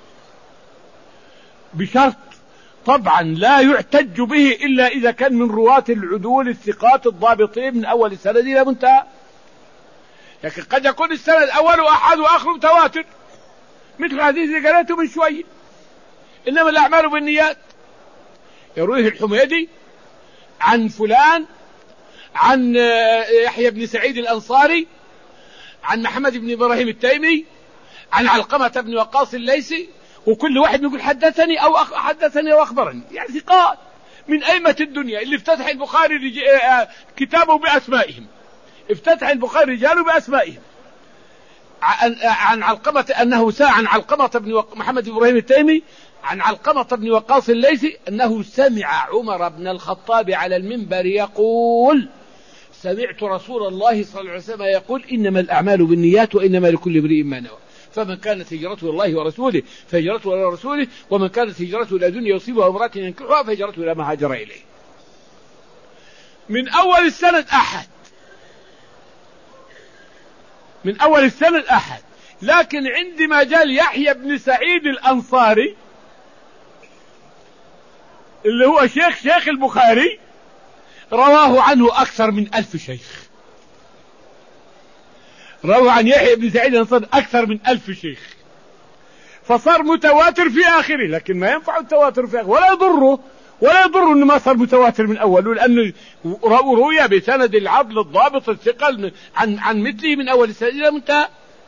بشرط طبعا لا يحتج به إلا إذا كان من رواة العدول الثقات الضابطين من أول السند إلى منتهى. لكن قد يكون السند أول أحد وآخر متواتر، مثل الحديث اللي قرأته من شوية، إنما الأعمال بالنيات، يرويه الحميدي عن فلان عن يحيى بن سعيد الأنصاري عن محمد بن إبراهيم التيمي عن علقمة بن وقاص الليثي، وكل واحد يقول حدثني أو أخ حدثني أو أخبرني، يعني ثقات من أئمة الدنيا اللي افتتح البخاري رج... كتابه بأسمائهم، افتتح البخاري رجاله بأسمائهم. عن, عن علقمة أنه ساء عن علقمة بن وق... محمد بن إبراهيم التيمي عن علقمة بن وقاص الليثي أنه سمع عمر بن الخطاب على المنبر يقول: سمعت رسول الله صلى الله عليه وسلم يقول: إنما الأعمال بالنيات وإنما لكل امرئ ما نوى، فمن كانت هجرته الله ورسوله فهجرته إلى رسوله، ومن كانت هجرته إلى دنيا يصيبها وامرأة ينكحها فهجرته إلى ما هاجر إليه. من أول السند أحد، من أول السند أحد. لكن عندما جاء يحيى بن سعيد الأنصاري اللي هو شيخ شيخ البخاري، رواه عنه أكثر من ألف شيخ، روى عن يحيى بن سعيد الأنصاري أكثر من ألف شيخ، فصار متواتر في آخره. لكن ما ينفع التواتر في آخره، ولا يضره ولا يضر إنه ما صار متواتر من أول، لأنه روي بسند العدل الضابط الثقل عن عن مثله من أول السند إلى منتهى.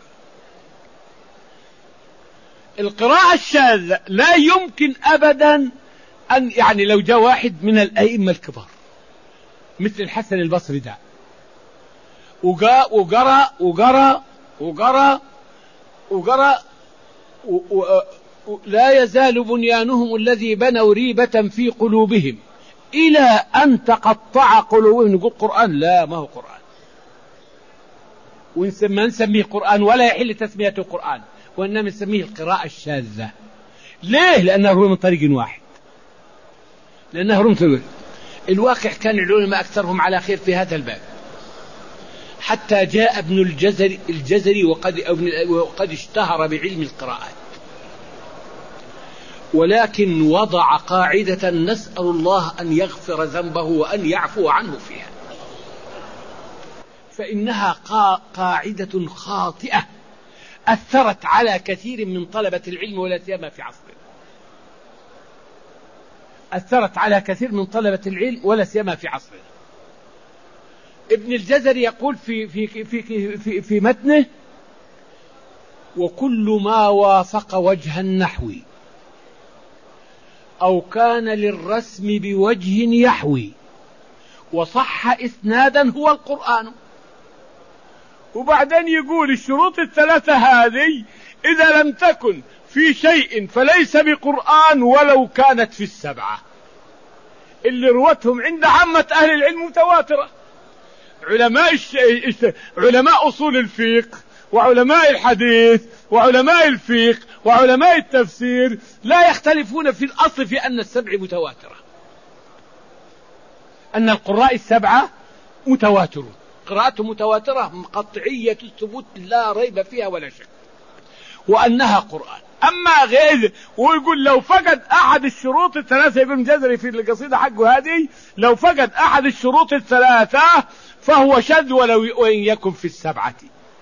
القراءة الشاذة لا يمكن أبدا أن، يعني لو جاء واحد من الأئمة الكبار مثل الحسن البصري ده وقرأ وقرأ وقرأ وقرأ وقرأ لا يزال بنيانهم الذي بنوا ريبة في قلوبهم إلى أن تقطع قلوبهم، نقول قرآن؟ لا، ما هو قرآن، ونسميه نسميه قرآن ولا يحل تسميته قرآن، وإنما نسميه القراءة الشاذة. ليه؟ لأنه هو من طريق واحد، لأنه رمز. الواقع كان العلماء أكثرهم على خير في هذا الباب، حتى جاء ابن الجزري الجزري وقد, وقد اشتهر بعلم القراءات، ولكن وضع قاعدة نسأل الله أن يغفر ذنبه وأن يعفو عنه فيها، فإنها قاعدة خاطئة أثرت على كثير من طلبة العلم ولا سيما في عصرنا، أثرت على كثير من طلبة العلم ولا سيما في عصرنا. ابن الجزري يقول في في في في, في متنه: وكل ما وافق وجه النحو أو كان للرسم بوجه يحوي وصح إسنادا هو القرآن. وبعدين يقول الشروط الثلاثة هذه إذا لم تكن في شيء فليس بقرآن ولو كانت في السبعة اللي روتهم عند عامة أهل العلم متواترة. علماء الش... علماء أصول الفقه وعلماء الحديث وعلماء الفقه وعلماء التفسير لا يختلفون في الأصل في أن السبع متواترة، أن القراء السبعة متواترون، قراءة متواترة قطعية الثبوت لا ريب فيها ولا شك، وأنها قرآن. أما غير ويقول لو فقد أحد الشروط الثلاثة، ابن جزري في القصيدة حقه هذه، لو فقد أحد الشروط الثلاثة فهو شذ ولو وإن يكن في السبعة.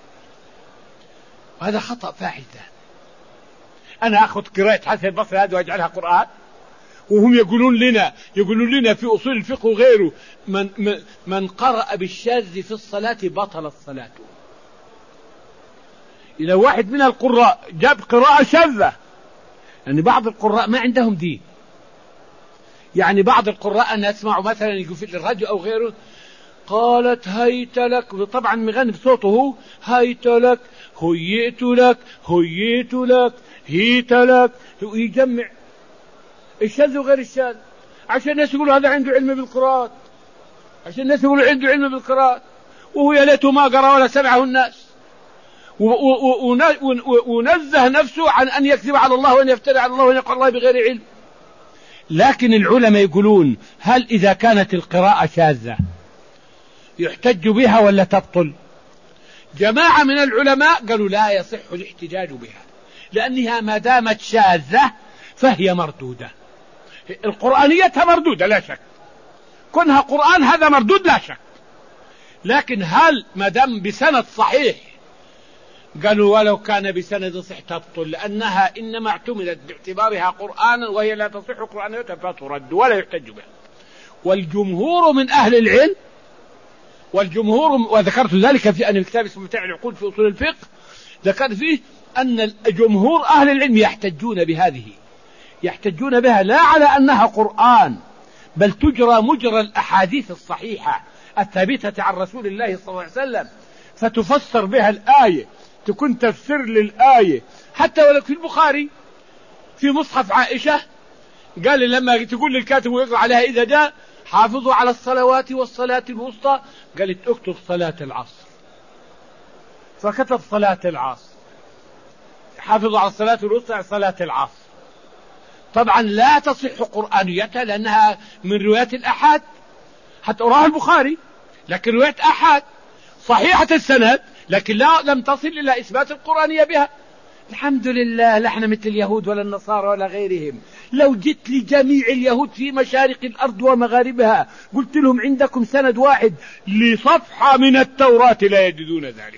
وهذا خطأ فاحشة. أنا أخذ قراءة حسن البصري هذه وأجعلها قرآن، وهم يقولون لنا يقولون لنا في أصول الفقه وغيره من, من, من قرأ بالشاذ في الصلاة بطل الصلاة. إذا واحد من القراء جاب قراءة شاذة، يعني بعض القراء ما عندهم دين، يعني بعض القراء أن يسمعوا مثلا يقول في الراديو أو غيره قالت هيت لك، طبعا مغني بصوته هيت لك هيئت لك هيئت لك هيت لك، ويجمع الشاذ وغير الشاذ عشان الناس يقولوا هذا عنده علم بالقراءات، عشان الناس يقولوا عنده علم بالقراءات، وهو يا ليته ما قرأ ولا سمعه الناس، ونزه نفسه عن أن يكذب على الله وأن يفتري على الله وأن يقول الله بغير علم. لكن العلماء يقولون هل إذا كانت القراءة شاذة يحتج بها ولا تبطل؟ جماعة من العلماء قالوا لا يصح الاحتجاج بها، لأنها ما دامت شاذة فهي مردودة. القرآنيتها مردودة لا شك، كونها قرآن هذا مردود لا شك، لكن هل ما دام بسند صحيح؟ قالوا ولو كان بسند صحيح تبطل، لأنها إنما اعتمدت باعتبارها قرآنا وهي لا تصح قرآنيتها فترد ولا يحتج بها. والجمهور من أهل العلم، والجمهور وذكرت ذلك في أن الكتاب اسمه متاع العقول في أصول الفقه، ذكرت فيه أن جمهور أهل العلم يحتجون بهذه، يحتجون بها لا على أنها قرآن، بل تجرى مجرى الأحاديث الصحيحة الثابتة عن رسول الله صلى الله عليه وسلم، فتفسر بها الآية، تكون تفسير للآية. حتى ولو في البخاري في مصحف عائشة قال لما تقول للكاتب ويقرأ عليها إذا جاء حافظوا على الصلوات والصلاة الوسطى، قالت اكتب صلاة العصر، فكتب صلاة العصر، حافظوا على الصلاة الوسطى صلاة العصر. طبعا لا تصح قرآنيتها لأنها من روايات الأحاد، حتى أراها البخاري، لكن رواية أحاد صحيحة السند، لكن لا لم تصل إلى إثبات القرآنية بها. الحمد لله لا احنا مثل اليهود ولا النصارى ولا غيرهم. لو جئت لجميع اليهود في مشارق الأرض ومغاربها قلت لهم عندكم سند واحد لصفحة من التوراة لا يجدون ذلك.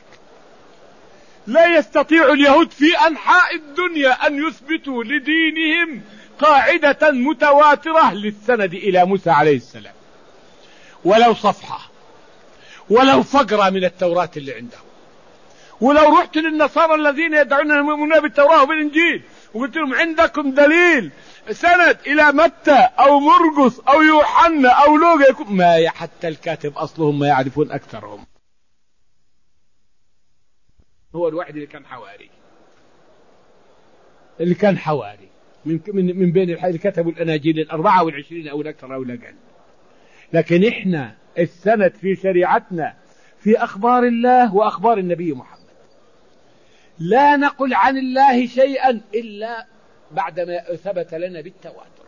لا يستطيع اليهود في أنحاء الدنيا أن يثبتوا لدينهم قاعدة متواترة للسند إلى موسى عليه السلام، ولو صفحة ولو فقرة من التوراة اللي عندهم. ولو رحت للنصارى الذين يدعون المؤمنون بالتوراة وبالإنجيل وقلت لهم عندكم دليل سند إلى متى أو مرقس أو يوحنا أو لوقا، يكون ما حتى الكاتب أصلهم ما يعرفون أكثرهم. هو الواحد اللي كان حواري، اللي كان حواري من من من بين اللي كتبوا الأناجيل الأربعة والعشرين أو الأكثر أو الأقل. لكن إحنا السند في شريعتنا في أخبار الله وأخبار النبي محمد، لا نقل عن الله شيئا إلا بعدما ثبت لنا بالتواتر،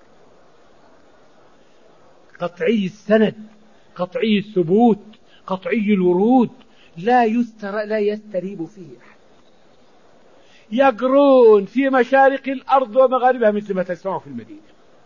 قطعي السند، قطعي الثبوت، قطعي الورود، لا يستر لا يستريب فيه أحد. يقرون في مشارق الأرض ومغاربها مثل ما تسمعوا في المدينة،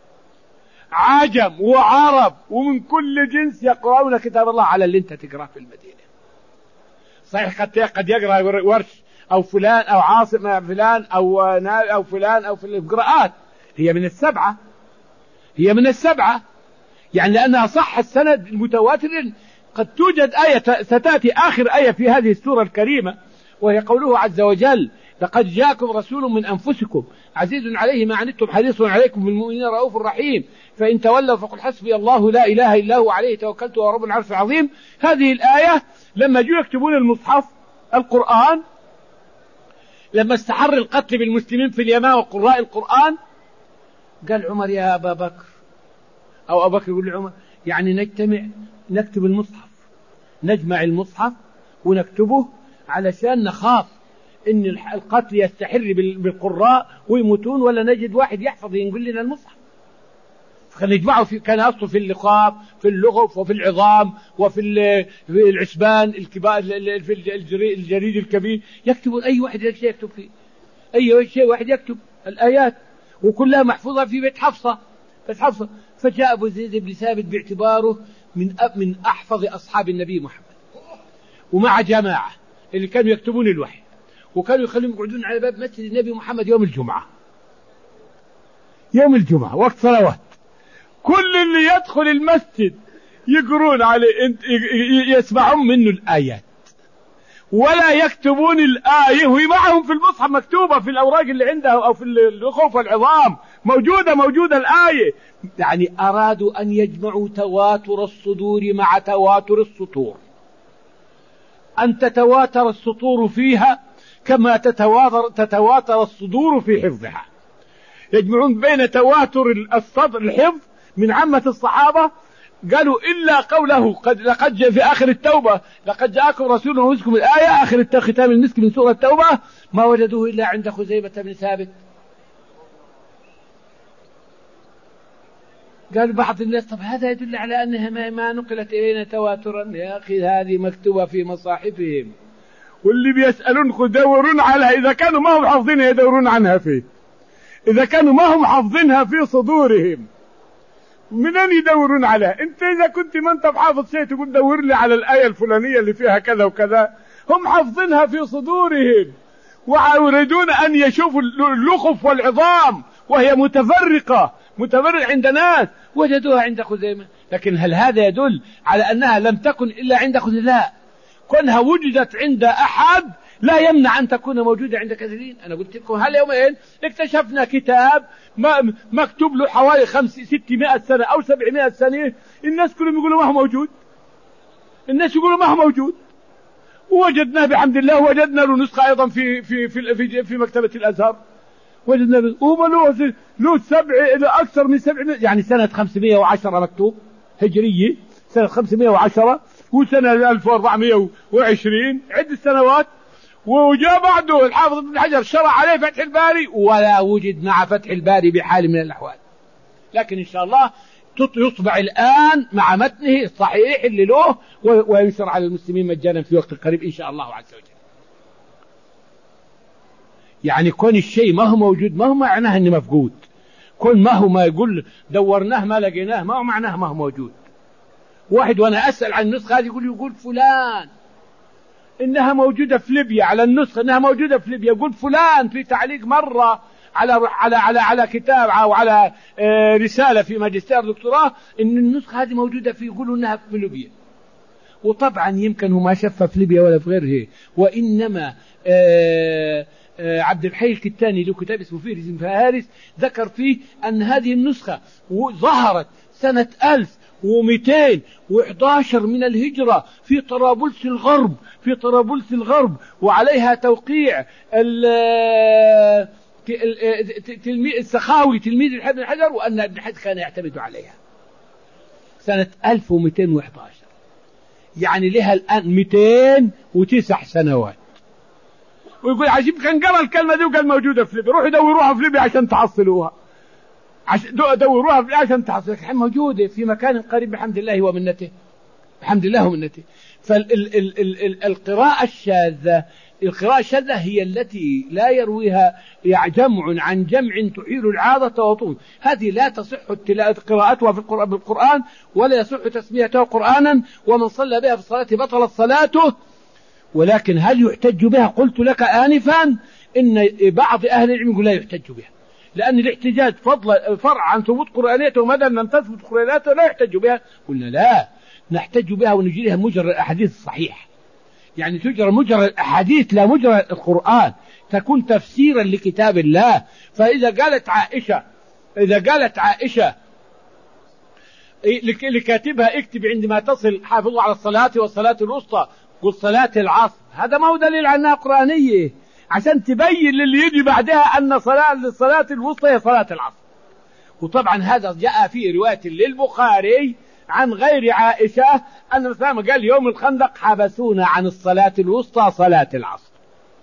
عجم وعرب ومن كل جنس يقرؤون كتاب الله على اللي انت تقرأ في المدينة. صحيح قد يقرأ ورش أو فلان أو عاصم فلان أو أو فلان أو في القراءات، هي من السبعة، هي من السبعة يعني لأنها صح السند المتواتر. قد توجد آية ستأتي آخر آية في هذه السورة الكريمة، وهي قوله عز وجل لقد جاءكم رسول من أنفسكم عزيز عليه ما عنتم حريص عليكم بالمؤمنين رؤوف رحيم فإن تولوا فقل حسبي الله لا إله إلا هو عليه توكلت وهو رب العرش العظيم. هذه الآية لما جاءوا يكتبون المصحف القرآن، لما استحر القتل بالمسلمين في اليمن وقراء القرآن، قال عمر يا أبا بكر، أو أبا بكر يقول لعمر يعني نجتمع نكتب المصحف، نجمع المصحف ونكتبه علشان نخاف إن القتل يستحر بالقراء ويموتون ولا نجد واحد يحفظ ينقل لنا المصحف. فنجمعه في كان أصله في اللقاب في اللغف وفي العظام وفي العسبان الكبار في الجريد الكبير، يكتبون أي واحد شيء يكتب فيه، أي شيء واحد يكتب الآيات وكلها محفوظة في بيت حفصة. حفصة فجاء أبو زيد بن ثابت باعتباره من من أحفظ أصحاب النبي محمد، ومع جماعة اللي كانوا يكتبون الوحي وكانوا يخليهم يقعدون على باب مسجد النبي محمد يوم الجمعة، يوم الجمعة وقت صلوات، كل اللي يدخل المسجد يقرون عليه يسمعون منه الآيات ولا يكتبون الآية وهي معهم في المصحف مكتوبة في الأوراق اللي عنده أو في الخوف العظام موجودة موجودة الآية. يعني أرادوا أن يجمعوا تواتر الصدور مع تواتر السطور، أن تتواتر السطور فيها كما تتواتر, تتواتر الصدور في حفظها. يجمعون بين تواتر الصدر الحفظ من عامة الصحابة، قالوا إلا قوله قد لقد جاء في آخر التوبة لقد جاءكم رسول منكم الآية آخر ختام المسك من سورة التوبة، ما وجدوه إلا عند خزيمة بن ثابت. قال بعض الناس طب هذا يدل على أنها ما, ما نقلت إلينا تواترا. يا أخي هذه مكتوبة في مصاحفهم، واللي بيسألون يدورون عليها، إذا كانوا ما هم حافظينها يدورون عنها فيه، إذا كانوا ما هم حافظينها في صدورهم منين يدورون عليها؟ أنت إذا كنت ما أنت حافظ شيء تقول دور لي على الآية الفلانية اللي فيها كذا وكذا. هم حافظينها في صدورهم ويريدون أن يشوفوا اللخف والعظام وهي متفرقة متفرق عند ناس وجدوها عند خزيمة. لكن هل هذا يدل على أنها لم تكن إلا عند خزيمة؟ لا، كونها وجدت عند أحد لا يمنع أن تكون موجودة عند كثيرين. أنا قلت لكم هاليومين اكتشفنا كتاب مكتوب له حوالي خمس ستمائة سنة أو سبعمائة سنة، الناس كلهم يقولوا ما هو موجود، الناس يقولوا ما هو موجود، ووجدناه بحمد الله. وجدنا له نسخة أيضا في في في في, في مكتبة الأزهر، وجدنا له له له سبع إلى أكثر من سبع، يعني سنة خمسمائة وعشرة مكتوب هجرية، سنة خمسمائة وعشرة وسنة ألف وأربعمائة وعشرين، عدة سنوات. وجاء بعده الحافظ ابن حجر شرع عليه فتح الباري ولا وجد مع فتح الباري بحال من الأحوال. لكن إن شاء الله يطبع الآن مع متنه الصحيح اللي له وينشر على المسلمين مجانا في وقت قريب إن شاء الله عز وجل. يعني كون الشيء ما هو موجود ما هو معناه أنه مفقود، كون ما هو ما يقول دورناه ما لقيناه ما هو معناه ما هو موجود. واحد وأنا أسأل عن النسخة هذه يقول يقول فلان إنها موجودة في ليبيا، على النسخة إنها موجودة في ليبيا، يقول فلان في تعليق مرة على على على على كتاب أو على رسالة في ماجستير دكتوراه إن النسخة هذه موجودة في، يقولوا إنها في ليبيا. وطبعا يمكن هو ما شافها في ليبيا ولا في غيره، وإنما آآ آآ عبد الحي الكتاني له كتاب اسمه فهرس فهارس ذكر فيه أن هذه النسخة ظهرت سنة ألف ومئتين وإحدى عشر من الهجرة في طرابلس الغرب في طرابلس الغرب وعليها توقيع تلميذ السخاوي تلميذ ابن حجر، وأن ابن حجر كان يعتمد عليها سنة ألف ومئتين وإحدى عشر، يعني لها الآن مئتين وتسع سنوات. ويقول عجيب كان قرأ الكلمة دي وقال موجودة في ليبيا، روحوا دوروها في ليبيا عشان تحصلوها، عشان دوروها في عشان تحصلوها، موجودة في مكان قريب بحمد الله ومنته، بحمد الله ومنته. فالقراءة الشاذة القراءة الشاذة هي التي لا يرويها جمع عن جمع تحيل العادة وطول، هذه لا تصح قراءتها في القرآن ولا يصح تسميتها قرآنا، ومن صلى بها في الصلاة بطلت صلاته. ولكن هل يحتج بها؟ قلت لك آنفا إن بعض أهل العلم يقول لا يحتج بها، لأن الاحتجاج فضل فرع عن ثبوت قرآنيته، ومدى لم تثبت قرآنيته لا يحتج بها. قلنا لا، نحتج بها ونجريها مجرى الأحاديث الصحيح، يعني تجرى مجرى الأحاديث لا مجرى القرآن، تكون تفسيرا لكتاب الله. فإذا قالت عائشة إذا قالت عائشة لكاتبها اكتب عندما تصل حافظوا على الصلاة والصلاة الوسطى، قل صلاة العصر، هذا ما هو دليل على أنها قرآنية، عشان تبين للي يجي بعدها أن صلاة الصلاة الوسطى هي صلاة العصر. وطبعا هذا جاء في رواية للبخاري عن غير عائشة أن الرسول قال يوم الخندق حبسونا عن الصلاة الوسطى صلاة العصر.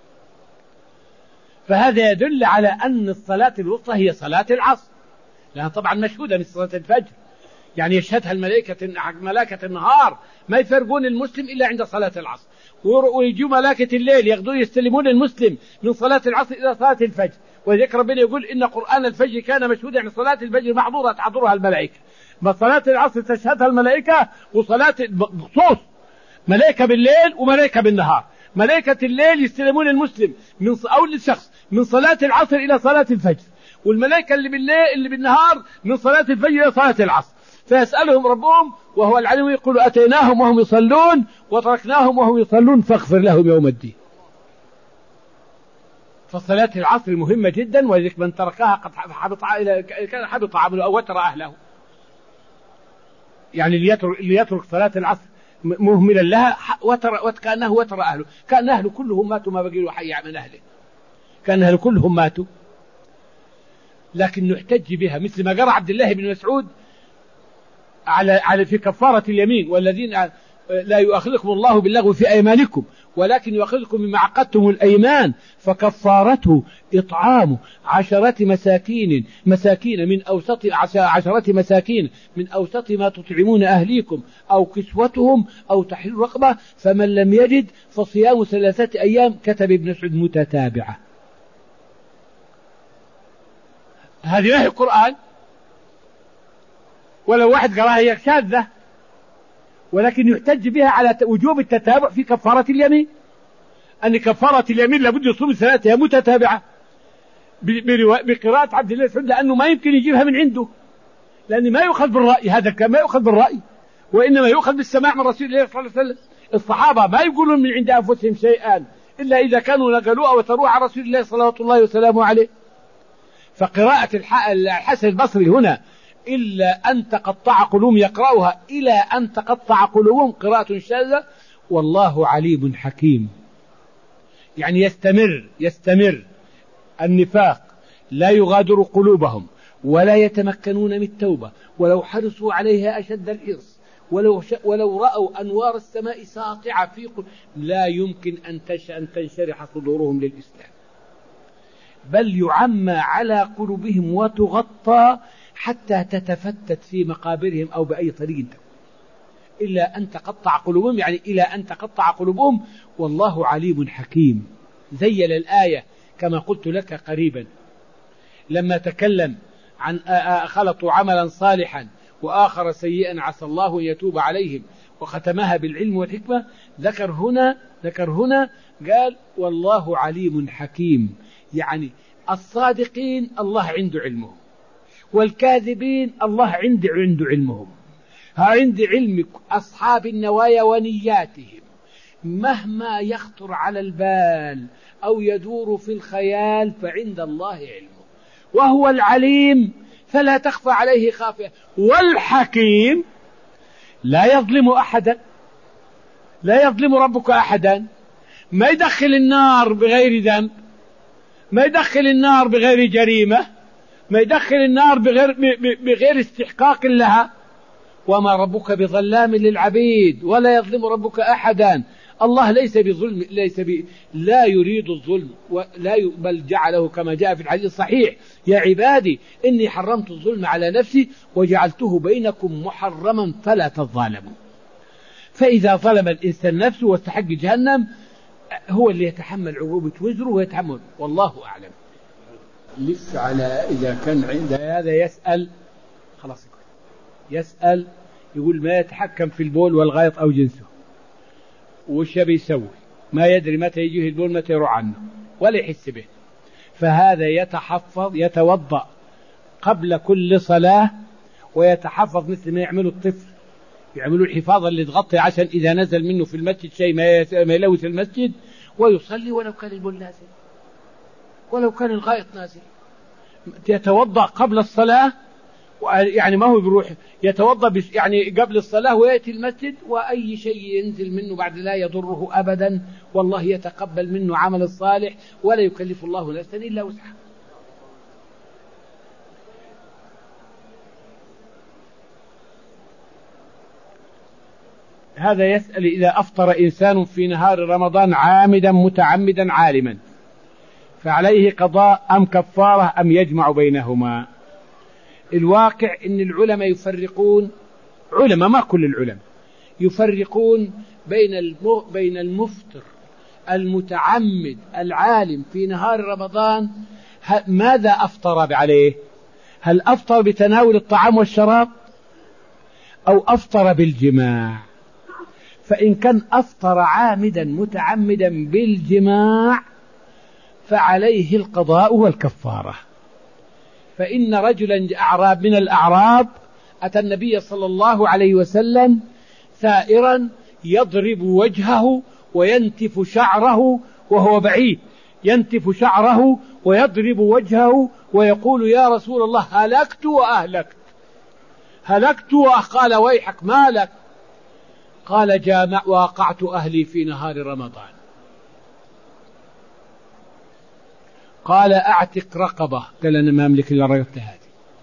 فهذا يدل على أن الصلاة الوسطى هي صلاة العصر، لأنها طبعا مشهودة من صلاة الفجر، يعني يشهدها الملائكة ملائكة النهار ما يفرقون المسلم إلا عند صلاة العصر، ويجوا ملائكة الليل ياخذون يستلمون المسلم من صلاة العصر إلى صلاة الفجر. وذلك ربنا يقول إن قرآن الفجر كان مشهودا، يعني صلاة الفجر محظورة تحضرها الملائكة، ما صلاة العصر تشهدها الملائكة، وصلاة بخصوص ملائكة بالليل وملائكة بالنهار. ملائكة الليل يستلمون المسلم من أو الشخص من صلاة العصر إلى صلاة الفجر، والملائكة اللي بالليل اللي بالنهار من صلاة الفجر إلى صلاة العصر. فيسألهم ربهم وهو العليم يقول أتيناهم وهم يصلون وتركناهم وهم يصلون فاغفر لهم يوم الدين. فصلاة العصر مهمة جدا، ولذلك من تركها قد حبط كان حبط عمله أو وتر أهله. يعني اللي يترك, اللي يترك صلاة العصر مهملا لها وتر وكأنه وتر أهله، كان أهله كلهم ماتوا ما بقي له حي من أهله، كان أهله كلهم ماتوا. لكن نحتج بها مثل ما قرأ عبد الله بن مسعود على على في كفارة اليمين: والذين لا يؤاخذكم الله باللغو في أيمانكم ولكن يؤاخذكم بما عقدتم الأيمان فكفارته إطعام عشرة مساكين مساكين من أوسط عشرة مساكين من أوسط ما تطعمون أهليكم أو كسوتهم أو تحرير رقبة فمن لم يجد فصيام ثلاثة أيام. كتب ابن مسعود متتابعة. هذه ما هي القرآن، ولو واحد قراها هي شاذة، ولكن يحتج بها على وجوب التتابع في كفارة اليمين، أن كفارة اليمين لابد يصوم ثلاثة متتابعة بقراءة عبد الله بن مسعود، لأنه ما يمكن يجيبها من عنده، لأن ما يؤخذ بالرأي، هذا ما يؤخذ بالرأي، وإنما يؤخذ بالسماع من رسول الله صلى الله عليه وسلم. الصحابة ما يقولون من عند أنفسهم شيئا إلا إذا كانوا نقلوه وتروه على رسول الله صلى الله وسلامه عليه. فقراءة الحسن البصري هنا إلا أن تقطع قلوبهم يقرأها إلى أن تقطع قلوبهم قراءة شاذة. والله عليم حكيم، يعني يستمر يستمر النفاق لا يغادر قلوبهم ولا يتمكنون من التوبة ولو حرصوا عليها أشد الحرص، ولو, ولو رأوا أنوار السماء ساطعة في قلوبهم لا يمكن أن تنشرح صدورهم للإسلام، بل يعمى على قلوبهم وتغطى حتى تتفتت في مقابرهم أو بأي طريق، إلا أن تقطع قلوبهم، يعني إلى أن تقطع قلوبهم. والله عليم حكيم. زيل الآية كما قلت لك قريبا لما تكلم عن خلطوا عملا صالحا وآخر سيئا عسى الله أن يتوب عليهم وختمها بالعلم والحكمة. ذكر هنا ذكر هنا قال والله عليم حكيم، يعني الصادقين الله عنده علمهم، والكاذبين الله عنده عنده علمهم. عند علم أصحاب النوايا ونياتهم مهما يخطر على البال أو يدور في الخيال فعند الله علمه، وهو العليم فلا تخفى عليه خافية، والحكيم لا يظلم أحدا، لا يظلم ربك أحدا، ما يدخل النار بغير ذنب، ما يدخل النار بغير جريمة، ما يدخل النار بغير, بغير استحقاق لها. وما ربك بظلام للعبيد ولا يظلم ربك أحدا. الله ليس بظلم، ليس ب... لا يريد الظلم ولا ي... بل جعله كما جاء في الحديث الصحيح: يا عبادي إني حرمت الظلم على نفسي وجعلته بينكم محرما فلا تظالموا. فإذا ظلم الإنسان نفسه واستحق جهنم هو اللي يتحمل عقوبة وزره ويتحمل، والله أعلم. لسه على إذا كان عند هذا يسأل خلاص يسأل يقول ما يتحكم في البول والغائط أو جنسه، وش بيسوي؟ ما يدري متى يجيه البول متى يروح عنه ولا يحس به. فهذا يتحفظ يتوضأ قبل كل صلاة ويتحفظ مثل ما يعملوا الطفل، يعملوا الحفاظة اللي تغطي عشان إذا نزل منه في المسجد شيء ما يلوث المسجد، ويصلي ولو كان البول نازل ولو كان الغائط نازل. يتوضأ قبل الصلاة، يعني ما هو بيروح يتوضأ يعني قبل الصلاة ويأتي المسجد، وأي شيء ينزل منه بعد لا يضره أبدا، والله يتقبل منه عمل الصالح ولا يكلف الله نفسا إلا وسعها. هذا يسأل إذا أفطر إنسان في نهار رمضان عامدا متعمدا عالما فعليه قضاء أم كفارة أم يجمع بينهما؟ الواقع إن العلماء يفرقون، علماء ما كل العلماء يفرقون بين بين المفطر المتعمد العالم في نهار رمضان ماذا أفطر عليه؟ هل أفطر بتناول الطعام والشراب أو أفطر بالجماع؟ فإن كان أفطر عامدا متعمدا بالجماع فعليه القضاء والكفارة. فإن رجلا أعراب من الأعراب أتى النبي صلى الله عليه وسلم ثائرا يضرب وجهه وينتف شعره وهو بعيد، ينتف شعره ويضرب وجهه ويقول يا رسول الله هلكت وأهلكت، هلكت. قال ويحك ما لك؟ قال جامع واقعت أهلي في نهار رمضان. قال أعتق رقبة. قال أنا ما أملك إلا رقبة هذه.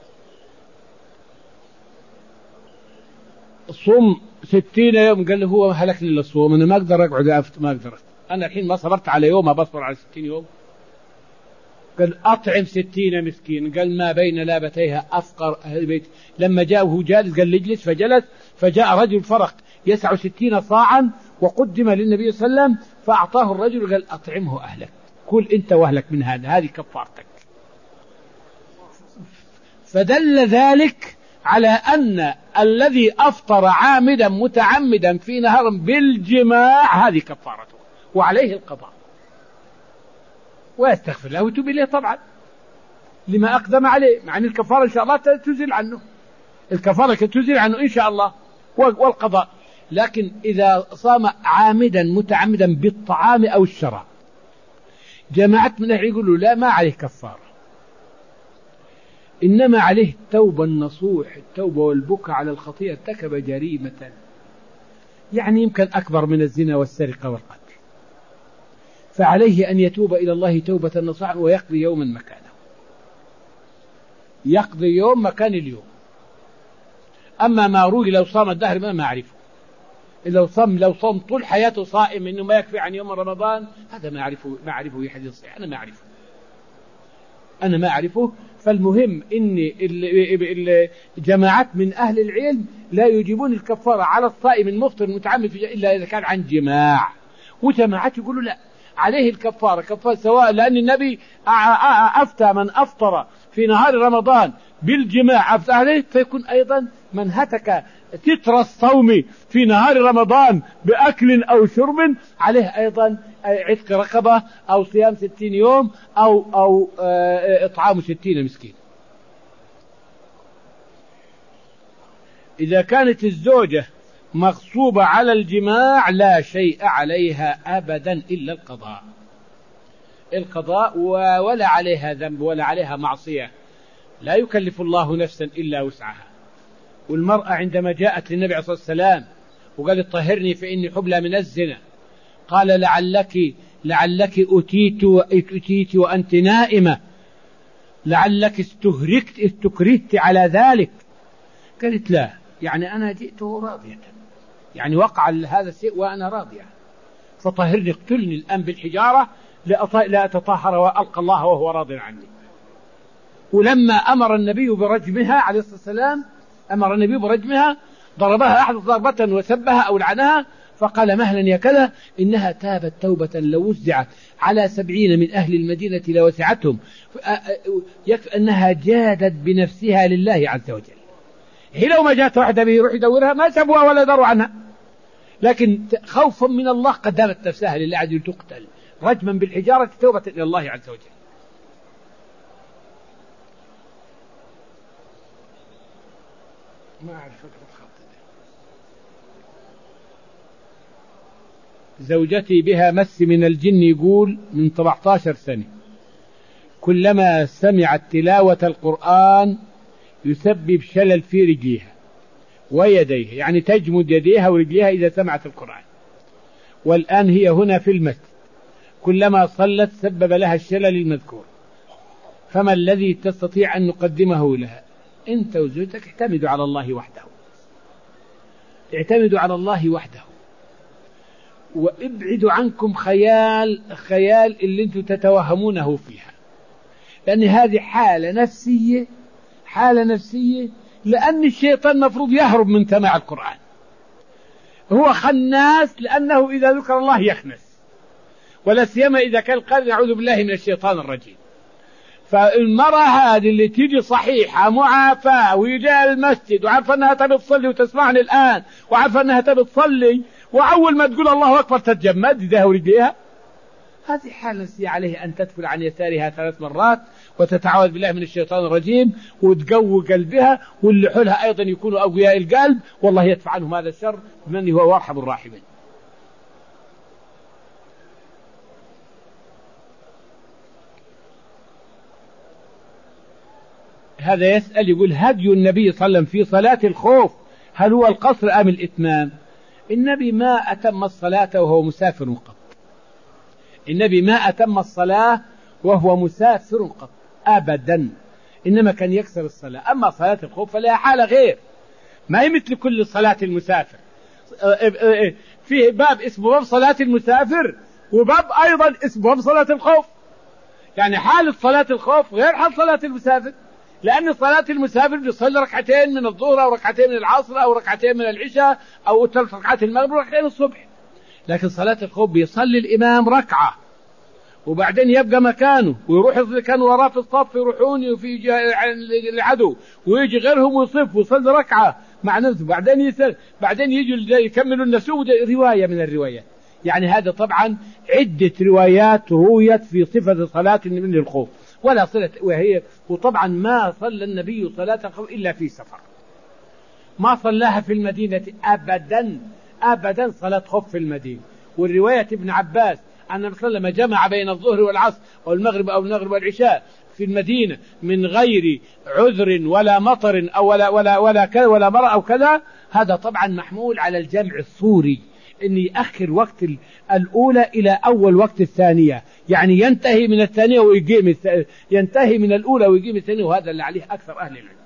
صم ستين يوم. قال له هو هلكني للصوم، أنا ما أقدر أقعد أفت، ما أقدر. أنا الحين ما صبرت على يوم، ما بصبر على ستين يوم. قال أطعم ستين مسكين. قال ما بين لابتيها أفقر أهل البيت. لما جاءه جالس قال اجلس، فجلس، فجاء رجل فرق يسع ستين صاعا وقدم للنبي صلى الله عليه وسلم، فأعطاه الرجل قال أطعمه أهلك، كل أنت وأهلك من هذا، هذه كفارتك. فدل ذلك على أن الذي أفطر عامدا متعمدا في نهار بالجماع هذه كفارته وعليه القضاء، ويستغفر له ويتوب إليه طبعا لما أقدم عليه، مع أن الكفارة إن شاء الله تزيل عنه، الكفارة تزيل عنه إن شاء الله والقضاء. لكن إذا صام عامدا متعمدا بالطعام أو الشراب، جماعة من أهل يقولوا لا، ما عليه كفارة، إنما عليه التوبة النصوح، التوبة والبكاء على الخطيئة، ارتكب جريمة يعني يمكن أكبر من الزنا والسرقة والقتل، فعليه أن يتوب إلى الله توبة نصوحا ويقضي يوما مكانه، يقضي يوم مكان اليوم. أما ما روي لو صام الدهر ما أعرفه، لو صام لو صام طول حياته صائم إنه ما يكفي عن يوم رمضان، هذا ما أعرفه، ما أعرفه في حديث صحيح، أنا ما أعرفه، أنا ما أعرفه. فالمهم إن جماعات من أهل العلم لا يجيبون الكفارة على الصائم المفطر المتعمد إلا إذا كان عن جماع، وجماعات يقولوا لا، عليه الكفارة كفارة سواء، لأن النبي أفتى من أفطر في نهار رمضان بالجماع أفتى عليه، فيكون أيضا من هتك تتر الصوم في نهار رمضان بأكل أو شرب عليه أيضا عتق رقبة أو صيام ستين يوم أو, أو إطعام ستين مسكين. إذا كانت الزوجة مغصوبة على الجماع لا شيء عليها أبدا إلا القضاء، القضاء ولا عليها ذنب ولا عليها معصية، لا يكلف الله نفسا إلا وسعها. والمرأة عندما جاءت للنبي عليه الصلاة والسلام وقالت طهرني فإني حبلى من الزنا، قال لعلك لعلك أتيت أتيت وأنت نائمة، لعلك استهركت استكرهت على ذلك. قالت لا، يعني أنا جئته راضية، يعني وقع هذا الشيء وأنا راضية، فطهرني اقتلني الآن بالحجارة لا أتطهر وألقى الله وهو راض عني. ولما أمر النبي برجمها عليه الصلاة والسلام، أمر النبي برجمها، ضربها أحد ضربة وسبها أو لعنها، فقال مهلا يا كذا إنها تابت توبة لو وزعت على سبعين من أهل المدينة لوسعتهم، يكفي أنها جادت بنفسها لله عز وجل. هي لو ما جاءت واحدة به يروح يدورها ما سبوها ولا يدروا عنها، لكن خوفا من الله قدمت نفسها لله عز وجل تقتل رجما بالحجارة توبة إلى الله عز وجل. ما أعرف فكرة خط. زوجتي بها مس من الجن، يقول من سبعة عشر سنة، كلما سمعت تلاوة القرآن يسبب شلل في رجليها ويديها، يعني تجمد يديها ورجليها إذا سمعت القرآن. والآن هي هنا في المسجد، كلما صلت سبب لها الشلل المذكور، فما الذي تستطيع أن نقدمه لها؟ أنت وزوجتك اعتمدوا على الله وحده، اعتمدوا على الله وحده، وابعدوا عنكم خيال خيال اللي انتم تتوهمونه فيها، لأن هذه حالة نفسية، حالة نفسية، لأن الشيطان مفروض يهرب من سماع القرآن، هو خناس لأنه إذا ذكر الله يخنس، ولا سيما إذا كان قال نعوذ بالله من الشيطان الرجيم. فالمرأة هذه اللي تيجي صحيحة معافاة ويجي المسجد وعارفة أنها تبي تصلي وتسمعني الآن وعارفة أنها تبي تصلي، وأول ما تقول الله أكبر تتجمد يديها ورجليها، هذه حالة نفسية، عليه أن تدفل عن يسارها ثلاث مرات وتتعوذ بالله من الشيطان الرجيم وتقوي قلبها، واللي حولها أيضا يكونوا أقوياء القلب، والله يدفع عنهم هذا الشر بمن هو أرحم الراحمين. هذا يسأل يقول: هدي النبي صلى الله عليه وسلم في صلاة الخوف هل هو القصر أم الإتمام؟ النبي ما أتم الصلاة وهو مسافر قط. النبي ما أتم الصلاة وهو مسافر قط أبدا، إنما كان يكسر الصلاة. أما صلاة الخوف فلها حالة غير، ما هي مثل كل صلاة المسافر. فيه باب اسمه باب صلاة المسافر، وباب أيضا اسمه باب صلاة الخوف. يعني حالة صلاة الخوف غير حال صلاة المسافر، لأن صلاة المسافر بيصلي ركعتين من الظهر أو ركعتين من العصر أو ركعتين من العشاء أو ثلاث ركعات المغرب وركعتين الصبح. لكن صلاة الخوف بيصلي الإمام ركعة وبعدين يبقى مكانه ويروح اللي كان وراه في الصف يروحون في العدو ويجي غيرهم ويصف ويصلي ركعة مع نفسه، بعدين يسل بعدين يجوا يكملوا النسوء. رواية من الروايات، يعني هذا طبعا عدة روايات رويت في صفة صلاة من الخوف ولا صلة وهي. وطبعا ما صلى النبي صلاة الخوف إلا في سفر، ما صلاها في المدينة أبدا أبدا صلاة خوف في المدينة. والرواية ابن عباس أن النبي صلى الله عليه وسلم جمع بين الظهر والعصر أو المغرب أو المغرب والعشاء في المدينة من غير عذر ولا مطر أو ولا ولا ولا كذا ولا مرأة أو كذا. هذا طبعا محمول على الجمع الصوري، إن يأخر وقت الأولى إلى أول وقت الثانية، يعني ينتهي من الثانية ويقيم ينتهي من الأولى ويقيم الثانية، وهذا اللي عليه أكثر أهل العلم.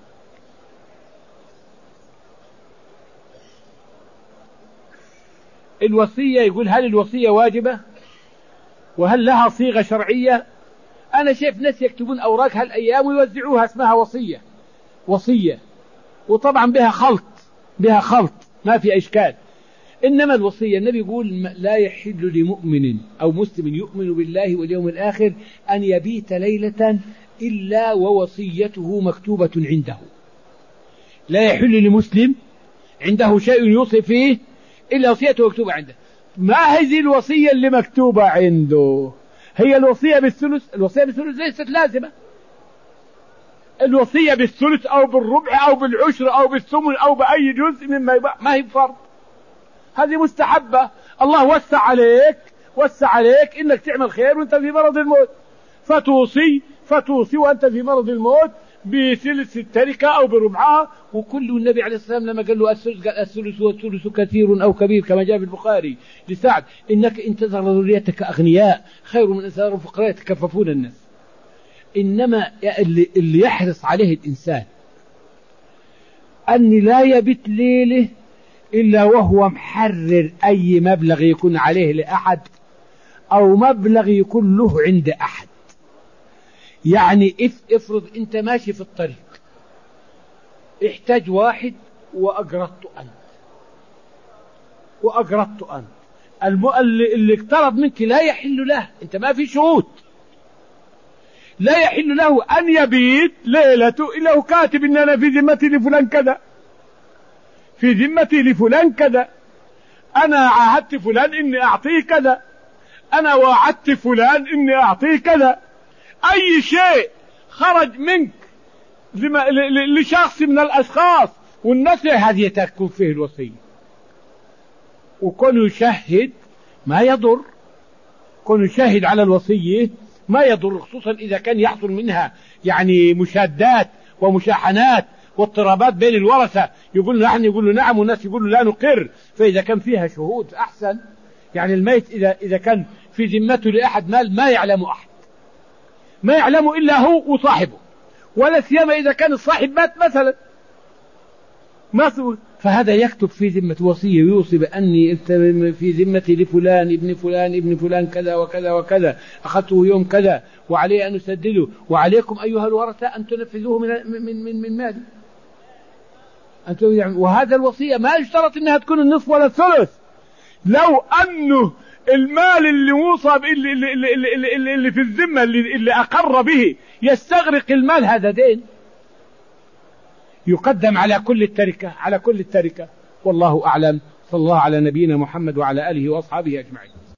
الوصية يقول: هل الوصية واجبة وهل لها صيغة شرعية؟ أنا شايف ناس يكتبون أوراق هالأيام ويوزعوها اسمها وصية وصية، وطبعا بها خلط بها خلط ما في إشكال. إنما الوصية النبي يقول: لا يحل لمؤمن أو مسلم يؤمن بالله واليوم الآخر أن يبيت ليلة إلا ووصيته مكتوبة عنده. لا يحل لمسلم عنده شيء يوصي فيه إلا وصيته مكتوبة عنده. ما هذه الوصية اللي مكتوبة عنده؟ هي الوصية بالثلث. الوصية بالثلث ليست لازمة. الوصية بالثلث أو بالربع أو بالعشر أو بالثمن أو بأي جزء مما يبقى ما هي فرض، هذه مستحبة. الله وسع عليك وسع عليك إنك تعمل خير وأنت في مرض الموت، فتوصي فتوصي وأنت في مرض الموت بثلث التركة أو بربعها. وكل النبي عليه الصلاة والسلام لما قال له الثلث والثلث كثير أو كبير كما جاء في البخاري لسعد: إنك إن تذر ذريتك أغنياء خير من أن تذر فقراء يتكففون الناس. إنما اللي, اللي يحرص عليه الإنسان أن لا يبت ليله إلا وهو محرر أي مبلغ يكون عليه لأحد أو مبلغ يكون له عند أحد. يعني افرض أنت ماشي في الطريق احتاج واحد وأقرضت أنت وأقرضت أنت اللي, اللي اقترض منك لا يحل له، أنت ما في شروط، لا يحل له أن يبيت ليلته إلا هو كاتب إن أنا في ذمتي لفلان كذا، في ذمتي لفلان كذا، أنا عاهدت فلان إني أعطيه كذا، أنا وعدت فلان إني أعطيه كذا. أي شيء خرج منك لشخص من الأشخاص والناس هذه تكون فيه الوصية. وكون يشهد ما يضر، كون يشهد على الوصية ما يضر، خصوصا إذا كان يحصل منها يعني مشادات ومشاحنات واضطرابات بين الورثة، يقول نحن يقول له نعم والناس يقول له لا نقر. فإذا كان فيها شهود أحسن. يعني الميت إذا إذا كان في ذمته لأحد مال ما يعلم أحد، ما يعلم إلا هو وصاحبه، ولا سيما إذا كان الصاحب مات مثلا ما، فهذا يكتب في ذمة وصية ويوصي بأني في ذمتي لفلان ابن فلان ابن فلان كذا وكذا وكذا، أخذته يوم كذا وعليه أن أسدده، وعليكم أيها الورثة أن تنفذوه من من من, من مالي. وهذا الوصية ما يشترط أنها تكون النصف ولا الثلث. لو أنه المال اللي وصى اللي, اللي, اللي, اللي, اللي في الذمة اللي, اللي أقر به يستغرق المال، هذا دين يقدم على كل التركة على كل التركة. والله أعلم. صلى الله على نبينا محمد وعلى آله وأصحابه أجمعين.